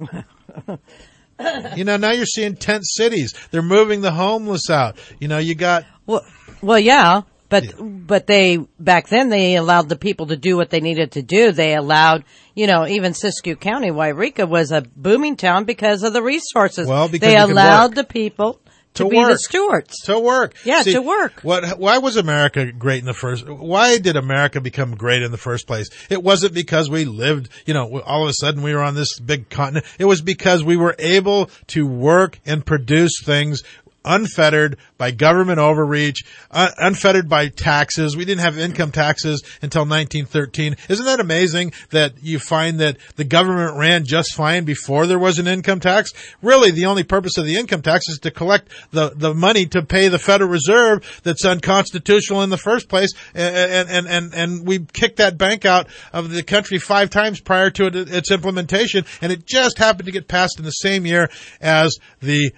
Now you're seeing tent cities. They're moving the homeless out. You got well, yeah. But they, back then, they allowed the people to do what they needed to do. They allowed, even Siskiyou County, Wairika was a booming town because of the resources. Well, because they allowed the people to be the stewards. To work. Yeah, See, to work. Why was America great why did America become great in the first place? It wasn't because we lived, all of a sudden we were on this big continent. It was because we were able to work and produce things unfettered by government overreach, unfettered by taxes. We didn't have income taxes until 1913. Isn't that amazing that you find that the government ran just fine before there was an income tax? Really, the only purpose of the income tax is to collect the money to pay the Federal Reserve that's unconstitutional in the first place. And we kicked that bank out of the country 5 times prior to its implementation, and it just happened to get passed in the same year as the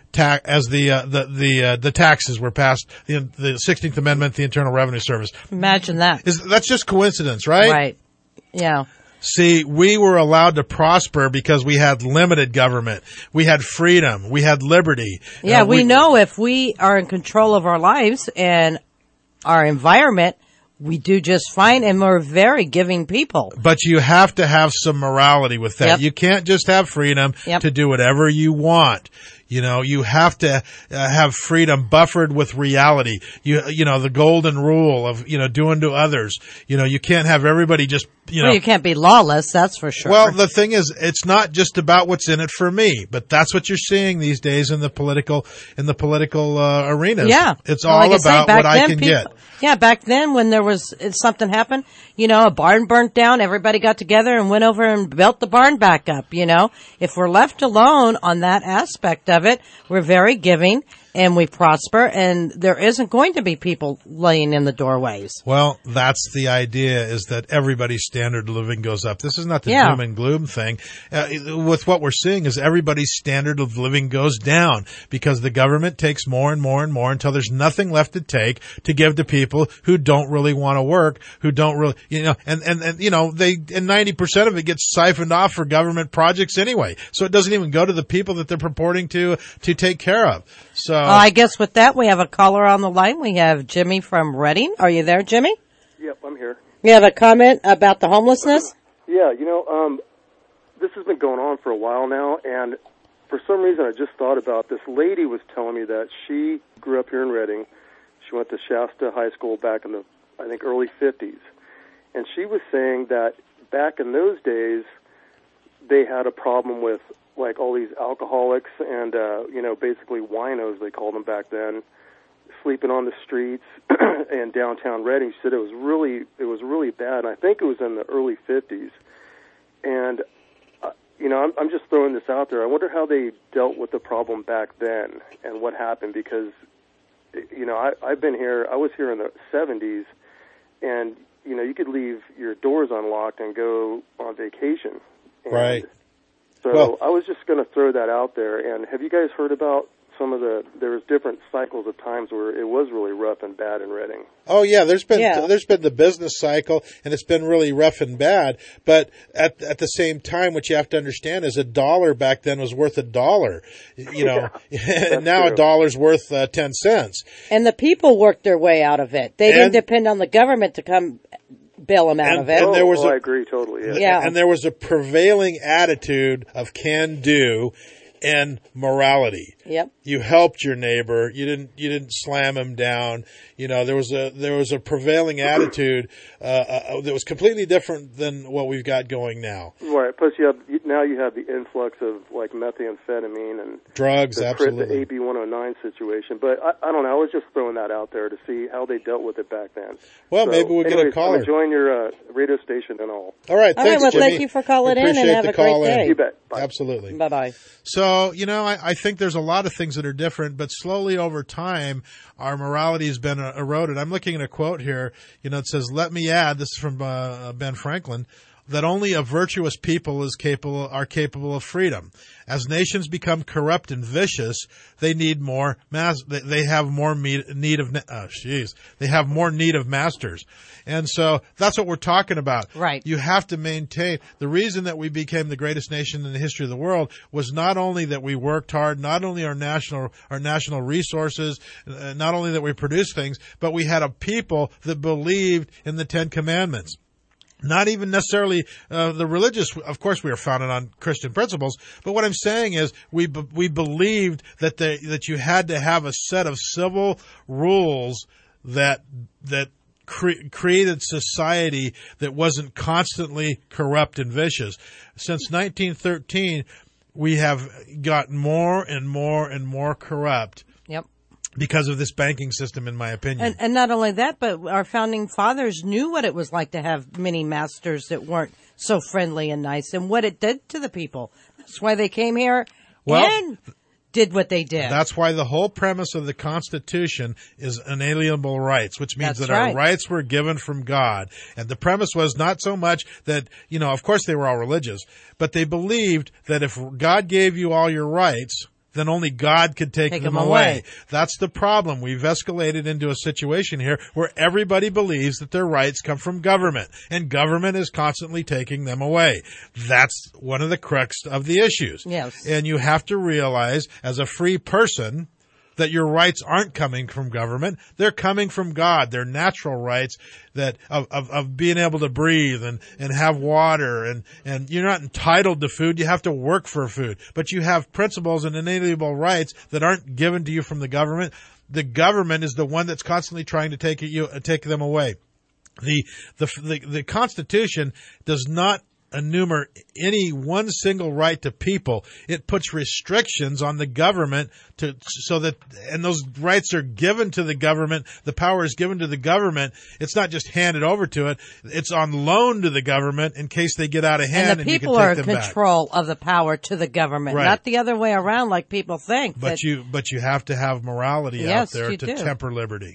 taxes were passed, the 16th Amendment, the Internal Revenue Service. Imagine that. That's just coincidence, right? Right. Yeah. See, we were allowed to prosper because we had limited government. We had freedom. We had liberty. Yeah, we know if we are in control of our lives and our environment, we do just fine, and we're very giving people. But you have to have some morality with that. Yep. You can't just have freedom to do whatever you want. You have to have freedom buffered with reality. The golden rule of, doing to others. You can't have everybody just, Well, you can't be lawless, that's for sure. Well, the thing is, it's not just about what's in it for me, but that's what you're seeing these days in the political arenas. Yeah. It's all about what I can get. Yeah, back then when something happened, a barn burnt down, everybody got together and went over and built the barn back up, If we're left alone on that aspect of it, we're very giving and we prosper, and there isn't going to be people laying in the doorways. Well, that's the idea, is that everybody's standard of living goes up. This is not the doom and gloom thing. With what we're seeing is everybody's standard of living goes down because the government takes more and more and more until there's nothing left to take to give to people who don't really want to work, who don't really, and 90% of it gets siphoned off for government projects anyway. So it doesn't even go to the people that they're purporting to take care of. So I guess with that, we have a caller on the line. We have Jimmy from Reading. Are you there, Jimmy? Yep, I'm here. You have a comment about the homelessness? Yeah, this has been going on for a while now, and for some reason I just thought about this. Lady was telling me that she grew up here in Reading. She went to Shasta High School back in the, I think, early 50s. And she was saying that back in those days, they had a problem with like all these alcoholics and, basically winos, they called them back then, sleeping on the streets in downtown Reading. She said it was really bad. And I think it was in the early 50s. And, I'm just throwing this out there. I wonder how they dealt with the problem back then and what happened because, I've been here, I was here in the 70s, and, you could leave your doors unlocked and go on vacation. And right. So I was just going to throw that out there. And have you guys heard about there was different cycles of times where it was really rough and bad in Reading? Oh yeah, there's been the business cycle, and it's been really rough and bad. But at the same time, what you have to understand is $1 back then was worth $1. And now $1's worth 10 cents. And the people worked their way out of it. They didn't depend on the government to come bail them out of it. And I agree totally. Yeah. And there was a prevailing attitude of can do and morality. Yep. You helped your neighbor. You didn't slam him down. There was a prevailing attitude that was completely different than what we've got going now. Right. Plus, you have the influx of like methamphetamine and drugs. Absolutely. The AB 109 situation. But I don't know. I was just throwing that out there to see how they dealt with it back then. Well, maybe we'll get a caller. I'm enjoying your radio station and all. All right. Thanks, well, Jimmy. Thank you for calling in, and have a great day. You bet. Bye. Absolutely. Bye-bye. So, I think there's a lot of things that are different, but slowly over time, our morality has been eroded. I'm looking at a quote here, it says, let me add, this is from Ben Franklin, that only a virtuous people are capable of freedom. As nations become corrupt and vicious, they need more they have more need of masters. And so that's what we're talking about. Right. You have to maintain the reason that we became the greatest nation in the history of the world was not only that we worked hard, not only our national resources, not only that we produced things, but we had a people that believed in the Ten Commandments. Not even necessarily the religious. Of course, we are founded on Christian principles. But what I'm saying is, we believed that you had to have a set of civil rules that created society that wasn't constantly corrupt and vicious. Since 1913, we have gotten more and more and more corrupt. Yep. Because of this banking system, in my opinion. And not only that, but our founding fathers knew what it was like to have many masters that weren't so friendly and nice and what it did to the people. That's why they came here and did what they did. That's why the whole premise of the Constitution is inalienable rights, which means That's that right. our rights were given from God. And the premise was not so much that, of course they were all religious, but they believed that if God gave you all your rights, then only God could take them away. That's the problem. We've escalated into a situation here where everybody believes that their rights come from government, and government is constantly taking them away. That's one of the crux of the issues. Yes. And you have to realize, as a free person, that your rights aren't coming from government. They're coming from God. They're natural rights that of being able to breathe and have water and you're not entitled to food. You have to work for food. But you have principles and inalienable rights that aren't given to you from the government. The government is the one that's constantly trying to take them away. The Constitution does not enumerate any one single right to people. It puts restrictions on the government and those rights are given to the government. The power is given to the government. It's not just handed over to it. It's on loan to the government in case they get out of hand. And the people are in control of the power to the government, right. Not the other way around like people think. But you have to have morality out there to temper liberty.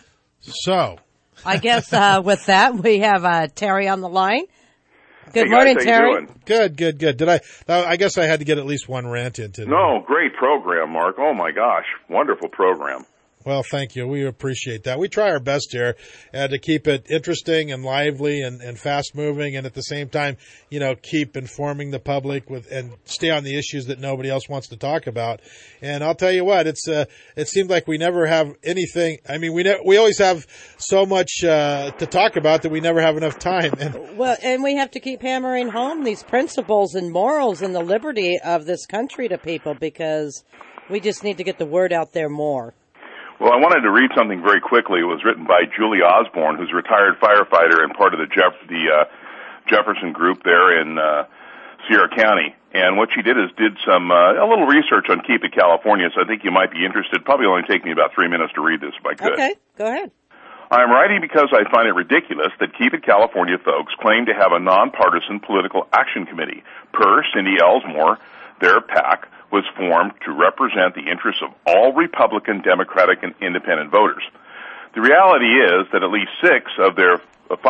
So, I guess with that we have Terry on the line. Good hey morning, guys, Terry. how you doing? Good. I guess I had to get at least one rant in today. No, great program, Mark. Oh my gosh, wonderful program. Well, thank you. We appreciate that. We try our best here to keep it interesting and lively and fast moving, and at the same time, keep informing the public and stay on the issues that nobody else wants to talk about. And I'll tell you what, it seems like we never have anything. I mean, we always have so much to talk about that we never have enough time. And we have to keep hammering home these principles and morals and the liberty of this country to people because we just need to get the word out there more. Well, I wanted to read something very quickly. It was written by Julie Osborne, who's a retired firefighter and part of the Jefferson group there in Sierra County. And what she did is some a little research on Keep It California, so I think you might be interested. Probably only take me about 3 minutes to read this if I could. Okay, go ahead. I'm writing because I find it ridiculous that Keep It California folks claim to have a nonpartisan political action committee. Per Cindy Ellsmore, their PAC was formed to represent the interests of all Republican, Democratic, and Independent voters. The reality is that at least 5 of their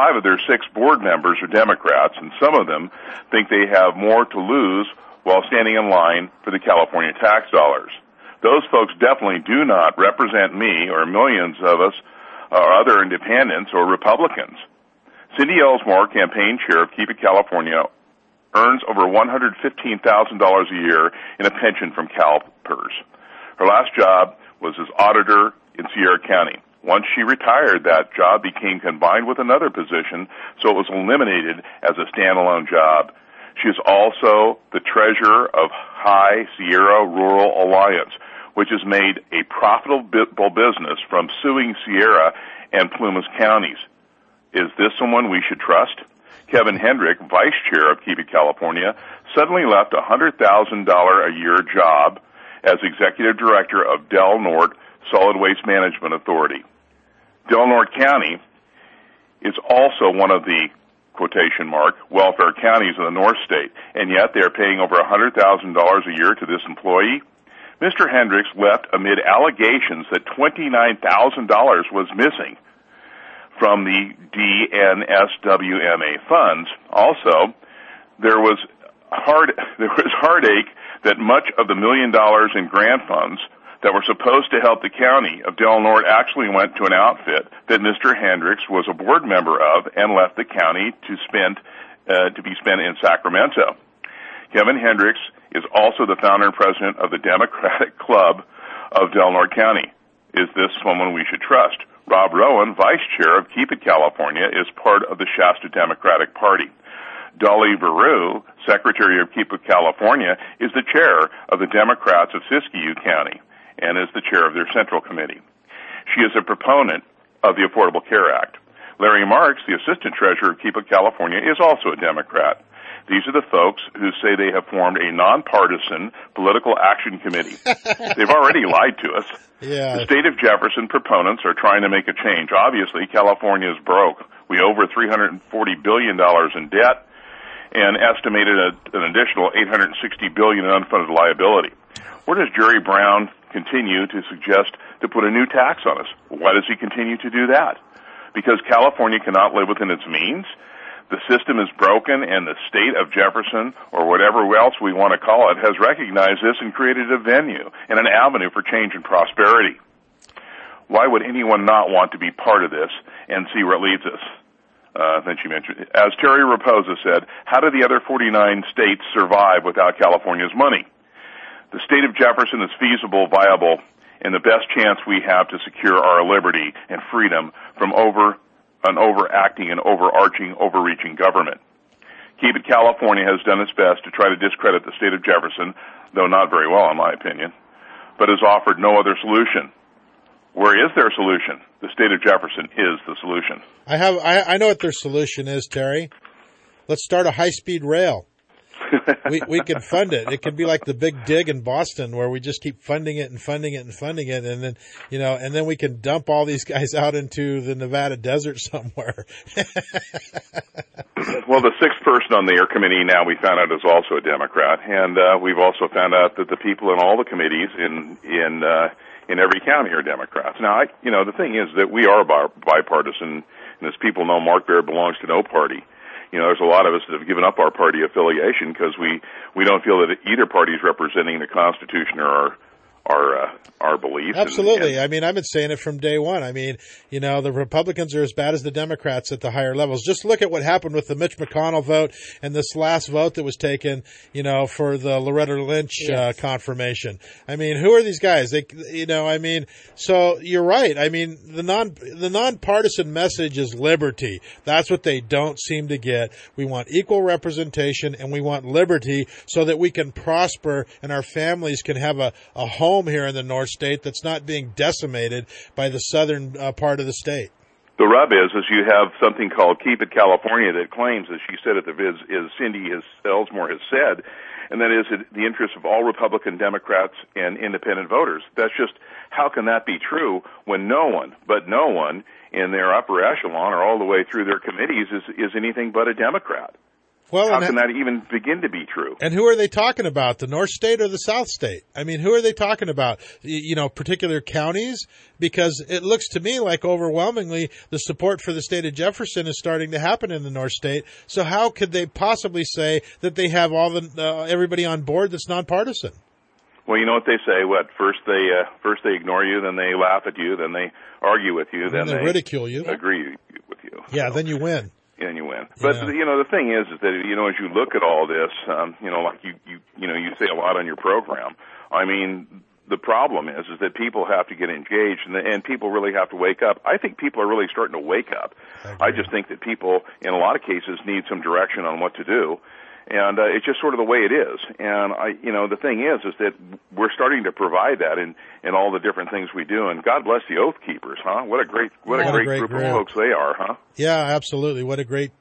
6 board members are Democrats, and some of them think they have more to lose while standing in line for the California tax dollars. Those folks definitely do not represent me or millions of us or other independents or Republicans. Cindy Ellsmore, campaign chair of Keep It California, earns over $115,000 a year in a pension from CalPERS. Her last job was as auditor in Sierra County. Once she retired, that job became combined with another position, so it was eliminated as a standalone job. She is also the treasurer of High Sierra Rural Alliance, which has made a profitable business from suing Sierra and Plumas counties. Is this someone we should trust? Kevin Hendrick, vice chair of Keep It California, suddenly left a $100,000 a year job as executive director of Del Norte Solid Waste Management Authority. Del Norte County is also one of the, quotation mark, welfare counties in the North State, and yet they are paying over $100,000 a year to this employee. Mr. Hendricks left amid allegations that $29,000 was missing from the DNSWMA funds. Also, there was heartache that much of the $1 million in grant funds that were supposed to help the county of Del Norte actually went to an outfit that Mr. Hendricks was a board member of and left the county to be spent in Sacramento. Kevin Hendricks is also the founder and president of the Democratic Club of Del Norte County. Is this someone we should trust? Rob Rowan, vice chair of Keep It California, is part of the Shasta Democratic Party. Dolly Veru, secretary of Keep It California, is the chair of the Democrats of Siskiyou County and is the chair of their Central Committee. She is a proponent of the Affordable Care Act. Larry Marks, the assistant treasurer of Keep It California, is also a Democrat. These are the folks who say they have formed a nonpartisan political action committee. They've already lied to us. Yeah. The state of Jefferson proponents are trying to make a change. Obviously, California is broke. We owe over $340 billion in debt and estimated an additional $860 billion in unfunded liability. Where does Jerry Brown continue to suggest to put a new tax on us? Why does he continue to do that? Because California cannot live within its means? The system is broken, and the state of Jefferson, or whatever else we want to call it, has recognized this and created a venue and an avenue for change and prosperity. Why would anyone not want to be part of this and see where it leads us? Then she mentioned, as Terry Raposa said, how do the other 49 states survive without California's money? The state of Jefferson is feasible, viable, and the best chance we have to secure our liberty and freedom from an overacting and overreaching government. Keep It California has done its best to try to discredit the state of Jefferson, though not very well in my opinion, but has offered no other solution. Where is their solution? The state of Jefferson is the solution. I know what their solution is, Terry. Let's start a high-speed rail. We can fund it. It can be like the Big Dig in Boston, where we just keep funding it and funding it and funding it, and then and then we can dump all these guys out into the Nevada desert somewhere. Well, the sixth person on the air committee now we found out is also a Democrat, and we've also found out that the people in all the committees in every county are Democrats. Now, the thing is that we are bipartisan, and as people know, Mark Baird belongs to no party. There's a lot of us that have given up our party affiliation because we don't feel that either party is representing the Constitution or our beliefs. Absolutely. I've been saying it from day one. The Republicans are as bad as the Democrats at the higher levels. Just look at what happened with the Mitch McConnell vote and this last vote that was taken, for the Loretta Lynch confirmation. Who are these guys? So you're right. The nonpartisan message is liberty. That's what they don't seem to get. We want equal representation and we want liberty so that we can prosper and our families can have a home here in the North State that's not being decimated by the southern part of the state. The rub is you have something called Keep It California that claims, as she said at the viz, as Cindy Elsmore has said, and that is the interest of all Republican, Democrats, and independent voters. That's just, how can that be true when no one in their upper echelon or all the way through their committees is anything but a Democrat? Well, how can that even begin to be true? And who are they talking about? The North State or the South State? Who are they talking about? Particular counties? Because it looks to me like overwhelmingly the support for the state of Jefferson is starting to happen in the North State. So how could they possibly say that they have all everybody on board that's nonpartisan? Well, you know what they say. First they ignore you, then they laugh at you, then they argue with you, then they ridicule you, agree with you. Yeah, then you win. And you win. But the thing is that as you look at all this, like you say a lot on your program. The problem is that people have to get engaged, and people really have to wake up. I think people are really starting to wake up. I just think that people, in a lot of cases, need some direction on what to do. And it's just sort of the way it is. And the thing is that we're starting to provide that in all the different things we do. And God bless the Oath Keepers, huh? What a great group of folks they are, huh? Yeah, absolutely. What a great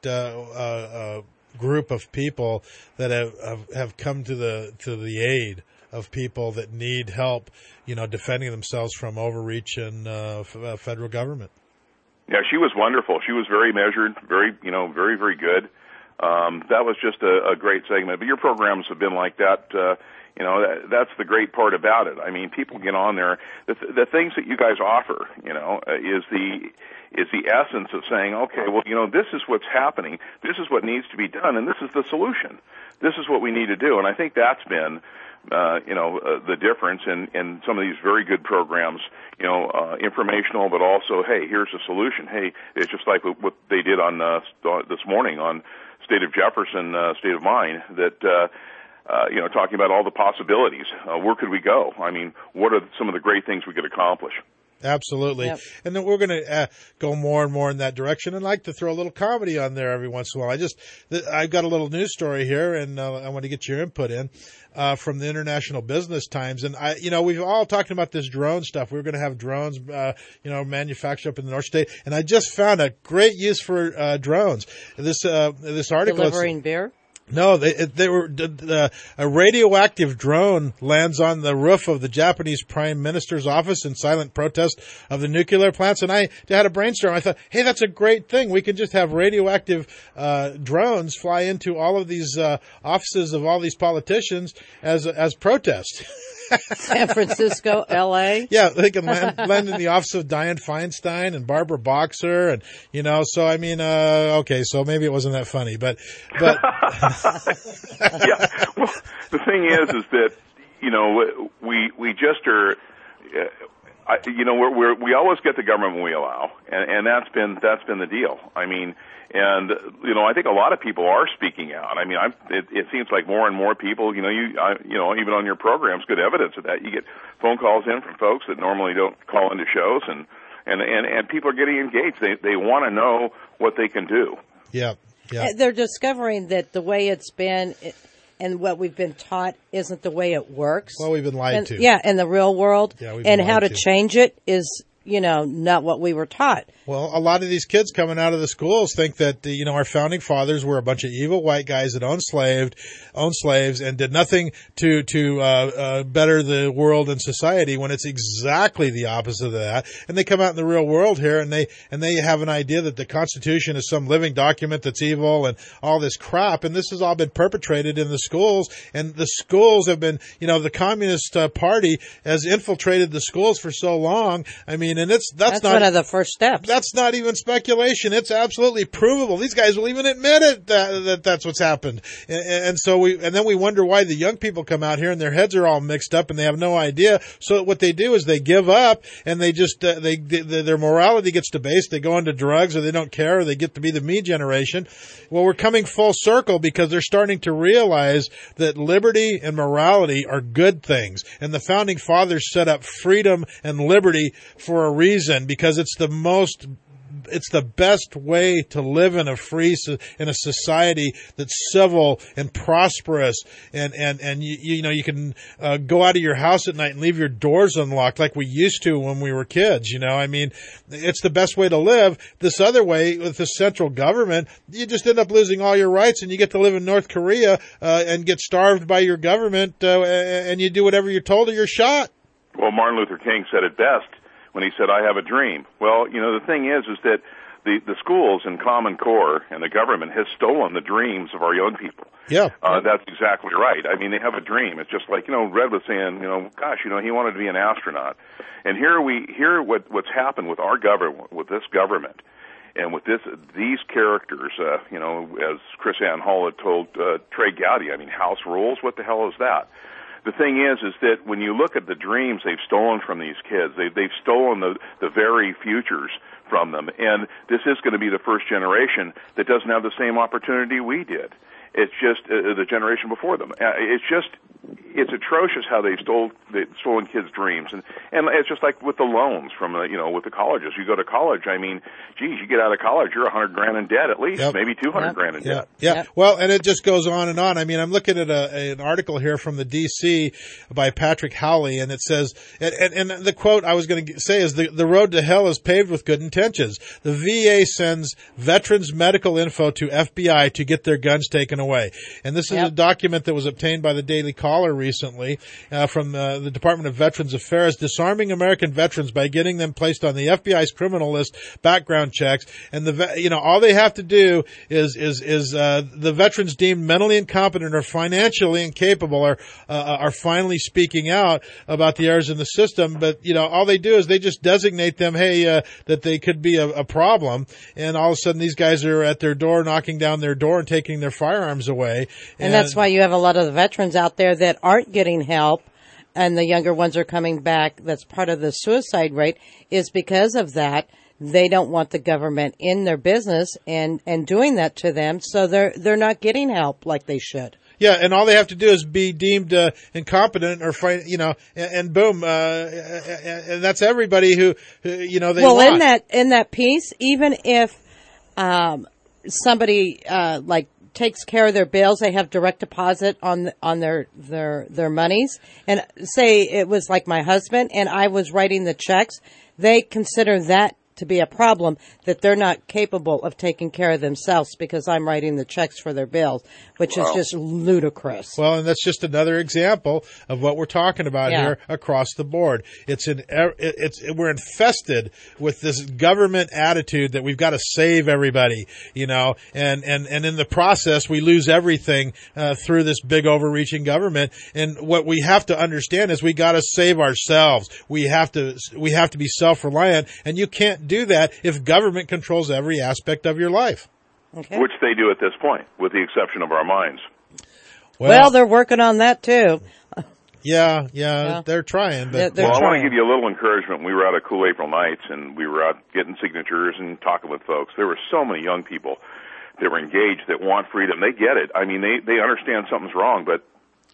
group of people that have come to the aid of people that need help, defending themselves from overreach and federal government. Yeah, she was wonderful. She was very measured, very, very, very good. That was just a great segment. But your programs have been like that. That's the great part about it. People get on there. The things that you guys offer, is the essence of saying, okay, well, this is what's happening, this is what needs to be done, and this is the solution. This is what we need to do. And I think that's been, the difference in some of these very good programs, informational, but also, hey, here's a solution. Hey, it's just like what they did on this morning on State of Jefferson, State of Mind, that, talking about all the possibilities. Where could we go? I mean, what are some of the great things we could accomplish? Absolutely. Yep. And then we're going to go more and more in that direction, and like to throw a little comedy on there every once in a while. I've got a little news story here, and I want to get your input in from the International Business Times. And we've all talked about this drone stuff. We're going to have drones, manufactured up in the North State. And I just found a great use for drones. This article delivering beer. No, a radioactive drone lands on the roof of the Japanese Prime Minister's office in silent protest of the nuclear plants. And I had a brainstorm. I thought, hey, that's a great thing. We can just have radioactive drones fly into all of these offices of all these politicians as protest. San Francisco, L.A. Yeah, they can land in the office of Dianne Feinstein and Barbara Boxer, and so I mean, okay, so maybe it wasn't that funny, but yeah. Well, the thing is that we just are. We always get the government we allow, and that's been the deal. I mean, and I think a lot of people are speaking out. I mean, it seems like more and more people. Even on your programs, good evidence of that. You get phone calls in from folks that normally don't call into shows, and people are getting engaged. They want to know what they can do. Yeah. They're discovering that the way it's been and what we've been taught isn't the way it works. Well, we've been lied to. Yeah, in the real world. Yeah, we've and been how lied to change it is, not what we were taught. Well, a lot of these kids coming out of the schools think that, our founding fathers were a bunch of evil white guys that owned slaves and did nothing to better the world and society, when it's exactly the opposite of that. And they come out in the real world here and they have an idea that the Constitution is some living document that's evil and all this crap. And this has all been perpetrated in the schools, and the schools have been, the Communist Party has infiltrated the schools for so long. I mean, and that's not one of the first steps. That's not even speculation. It's absolutely provable. These guys will even admit it that that's what's happened. And then we wonder why the young people come out here and their heads are all mixed up and they have no idea. So what they do is they give up and they just their morality gets debased. They go into drugs, or they don't care, or they get to be the me generation. Well, we're coming full circle because they're starting to realize that liberty and morality are good things. And the founding fathers set up freedom and liberty for a reason, because it's the best way to live in a society that's civil and prosperous, and you can go out of your house at night and leave your doors unlocked like we used to when we were kids. I mean, it's the best way to live. This other way, with the central government, you just end up losing all your rights, and you get to live in North Korea and get starved by your government, and you do whatever you're told or you're shot. Well, Martin Luther King said it best when he said, "I have a dream." Well, the thing is that the schools and Common Core and the government has stolen the dreams of our young people. Yeah. That's exactly right. I mean, they have a dream. It's just like, Red was saying, gosh, he wanted to be an astronaut. And here what's happened with our government, with this government, and with these characters, as Chris Ann Hall had told Trey Gowdy, I mean, house rules, what the hell is that? The thing is that when you look at the dreams they've stolen from these kids, they've stolen the very futures from them. And this is going to be the first generation that doesn't have the same opportunity we did. It's just the generation before them. It's atrocious how they've stolen kids' dreams, and it's just like with the loans from with the colleges. You go to college, I mean, geez, you get out of college, you're $100,000 in debt at least, maybe $200,000 in debt. Yeah. Well, and it just goes on and on. I mean, I'm looking at an article here from the D.C. by Patrick Howley, and it says, and the quote I was going to say is, the road to hell is paved with good intentions. The VA sends veterans' medical info to FBI to get their guns taken away. And this is a document that was obtained by the Daily Caller caller recently from the Department of Veterans Affairs, disarming American veterans by getting them placed on the FBI's criminal list, background checks, and all they have to do is the veterans deemed mentally incompetent or financially incapable are finally speaking out about the errors in the system. But all they do is they just designate them, that they could be a problem, and all of a sudden these guys are at their door, knocking down their door and taking their firearms away. And that's why you have a lot of the veterans out there that aren't getting help, and the younger ones are coming back. That's part of the suicide rate, is because of that. They don't want the government in their business and doing that to them, so they're not getting help like they should. Yeah, and all they have to do is be deemed incompetent, or and boom, and that's everybody who they want. in that piece, even if somebody takes care of their bills, they have direct deposit on their monies, and say it was like my husband and I was writing the checks, they consider that to be a problem, that they're not capable of taking care of themselves because I'm writing the checks for their bills, which is just ludicrous. Well, and that's just another example of what we're talking about here across the board. We're infested with this government attitude that we've got to save everybody, and in the process we lose everything through this big overreaching government. And what we have to understand is we got to save ourselves. We have to be self-reliant, and you can't do that if government controls every aspect of your life. Okay. Which they do at this point, with the exception of our minds. Well, they're working on that too. Yeah, they're trying. But I want to give you a little encouragement. We were out at Cool April Nights, and we were out getting signatures and talking with folks. There were so many young people that were engaged, that want freedom. They get it. I mean, they understand something's wrong, but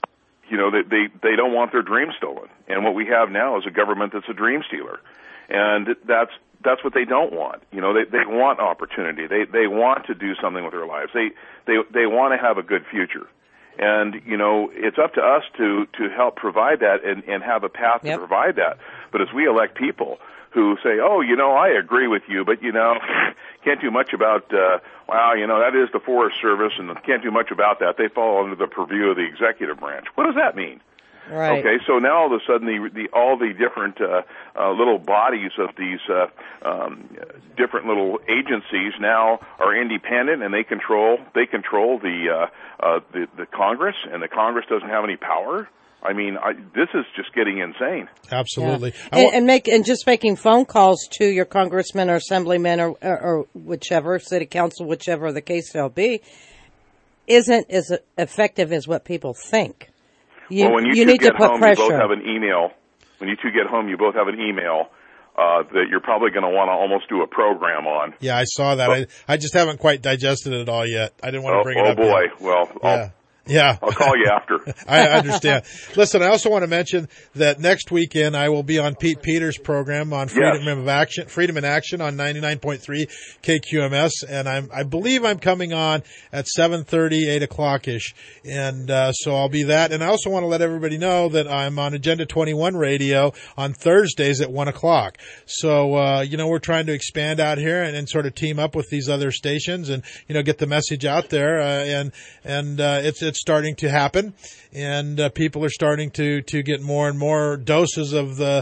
they don't want their dreams stolen. And what we have now is a government that's a dream stealer, and that's what they don't want. They want opportunity. They want to do something with their lives. They want to have a good future. And, it's up to us to help provide that and have a path to provide that. But as we elect people who say, I agree with you, but, can't do much about, that is the Forest Service, and can't do much about that. They fall under the purview of the executive branch. What does that mean? Right. Okay, so now all of a sudden all the different little bodies of these different little agencies now are independent, and they control the Congress, and the Congress doesn't have any power. I mean, this is just getting insane. Absolutely. Yeah. And just making phone calls to your congressman or assemblyman or whichever, city council, whichever the case shall be, isn't as effective as what people think. When you two need get to put home, pressure. you both have an email. When you two get home, you both have an email that you're probably going to want to almost do a program on. Yeah, I saw that. I just haven't quite digested it all yet. I didn't want to bring it up. Oh, boy. Yet. Well, Yeah. I'll call you after. I understand. Listen, I also want to mention that next weekend I will be on Pete Peters' program on Freedom in Action on 99.3 KQMS, and I believe I'm coming on at 7:30, 8 o'clock-ish, and so I'll be that. And I also want to let everybody know that I'm on Agenda 21 Radio on Thursdays at 1 o'clock. So, we're trying to expand out here and sort of team up with these other stations and, get the message out there, and it's starting to happen, and people are starting to get more and more doses of the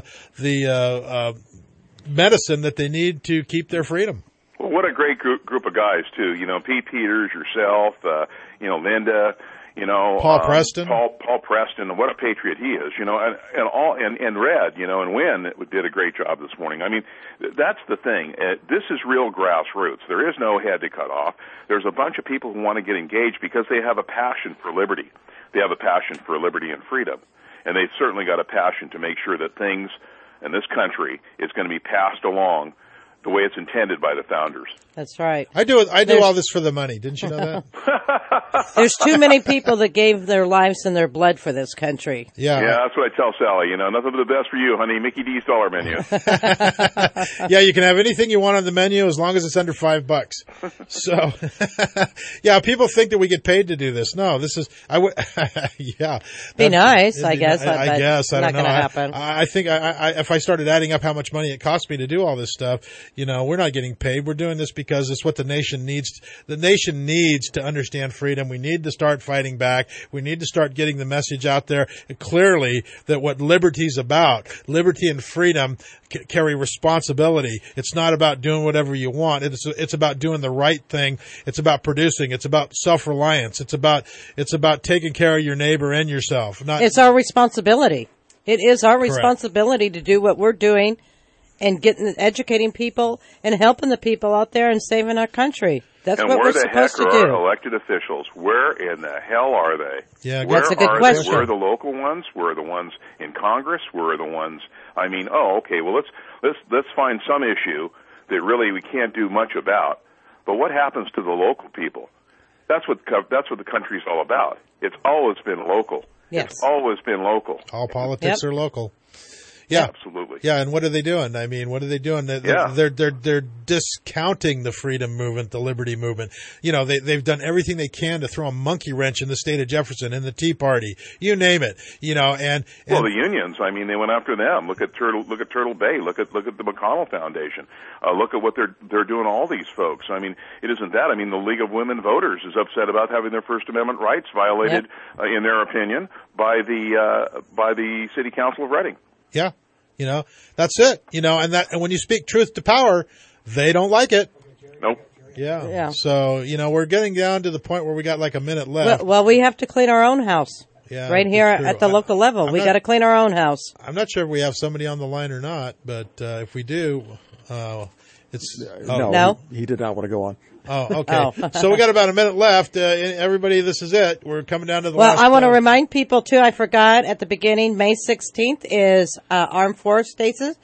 medicine that they need to keep their freedom. Well, what a great group of guys too. Pete Peters, yourself, Linda, Paul Preston. Paul Preston, what a patriot he is, and Red, and Wynn did a great job this morning. I mean, that's the thing. This is real grassroots. There is no head to cut off. There's a bunch of people who want to get engaged because they have a passion for liberty. They have a passion for liberty and freedom. And they've certainly got a passion to make sure that things in this country is going to be passed along the way it's intended by the founders. That's right. I do all this for the money. Didn't you know that? There's too many people that gave their lives and their blood for this country. Yeah. Yeah, that's what I tell Sally. Nothing but the best for you, honey. Mickey D's dollar menu. Yeah, you can have anything you want on the menu as long as it's under $5. So, yeah, people think that we get paid to do this. No, this is, yeah. Be nice, I guess. I guess. I don't know. Not going to happen. I think if I started adding up how much money it cost me to do all this stuff, we're not getting paid. We're doing this because because it's what the nation needs. The nation needs to understand freedom. We need to start fighting back. We need to start getting the message out there clearly that what liberty's about, liberty and freedom carry responsibility. It's not about doing whatever you want. It's about doing the right thing. It's about producing. It's about self-reliance. It's about taking care of your neighbor and yourself. It's our responsibility. It is our responsibility to do what we're doing and educating people and helping the people out there and saving our country. That's what we're supposed to do. And where the heck are our elected officials? Where in the hell are they? Yeah, that's a good question. Where are the local ones? Where are the ones in Congress? Where are the ones? I mean, okay. Well, let's find some issue that really we can't do much about. But what happens to the local people? That's what the country's all about. It's always been local. Yes. It's always been local. All politics are local. Yeah, absolutely. Yeah, and what are they doing? I mean, what are they doing? They're discounting the freedom movement, the liberty movement. You know, they've done everything they can to throw a monkey wrench in the state of Jefferson, in the Tea Party, you name it. You know, and well, the unions. I mean, they went after them. Look at Turtle Bay. Look at the McConnell Foundation. Look at what they're doing to all these folks. I mean, it isn't that. I mean, the League of Women Voters is upset about having their First Amendment rights violated, in their opinion, by the City Council of Reading. Yeah, you know, that's it. You know, and when you speak truth to power, they don't like it. Nope. Yeah. So, you know, we're getting down to the point where we got like a minute left. Well, we have to clean our own house. Yeah, right here at the local level. We got to clean our own house. I'm not sure if we have somebody on the line or not, but if we do, it's... No, he did not want to go on. Oh, okay. So we got about a minute left. Everybody, this is it. We're coming down to the last... Well, I want to remind people, too, I forgot at the beginning, May 16th is Armed Force Days.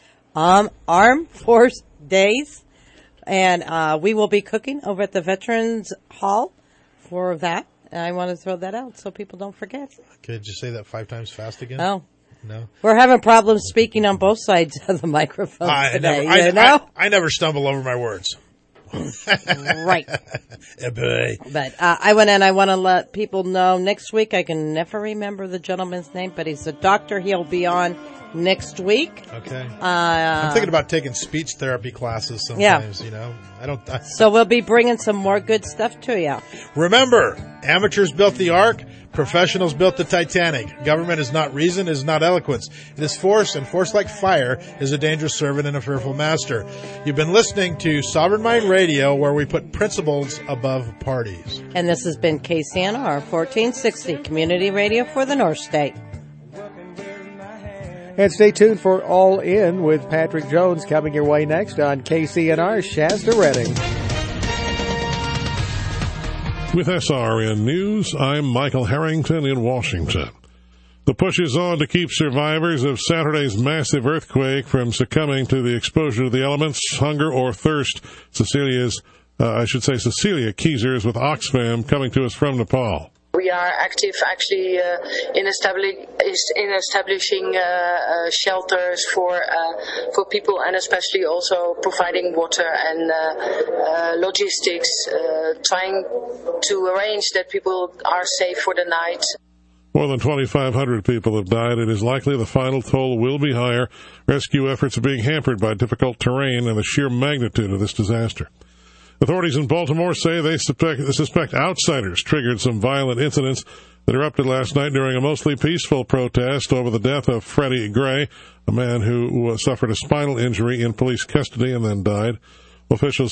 And we will be cooking over at the Veterans Hall for that. And I want to throw that out so people don't forget. Could you say that 5 times fast again? Oh. No. We're having problems speaking on both sides of the microphone today. I never stumble over my words. Right. Boy. But I want to let people know next week. I can never remember the gentleman's name, but he's a doctor. He'll be on next week. Okay. I'm thinking about taking speech therapy classes sometimes, you know. So we'll be bringing some more good stuff to you. Remember, amateurs built the Ark, professionals built the Titanic. Government is not reason, is not eloquence. It is force, and force like fire is a dangerous servant and a fearful master. You've been listening to Sovereign Mind Radio, where we put principles above parties. And this has been KCNR 1460, Community Radio for the North State. And stay tuned for All In with Patrick Jones coming your way next on KCNR Shasta Redding. With SRN News, I'm Michael Harrington in Washington. The push is on to keep survivors of Saturday's massive earthquake from succumbing to the exposure to the elements, hunger, or thirst. Cecilia Keezer is with Oxfam, coming to us from Nepal. We are active actually in establishing shelters for people, and especially also providing water and logistics, trying to arrange that people are safe for the night. More than 2,500 people have died. It is likely the final toll will be higher. Rescue efforts are being hampered by difficult terrain and the sheer magnitude of this disaster. Authorities in Baltimore say they suspect outsiders triggered some violent incidents that erupted last night during a mostly peaceful protest over the death of Freddie Gray, a man who suffered a spinal injury in police custody and then died. Officials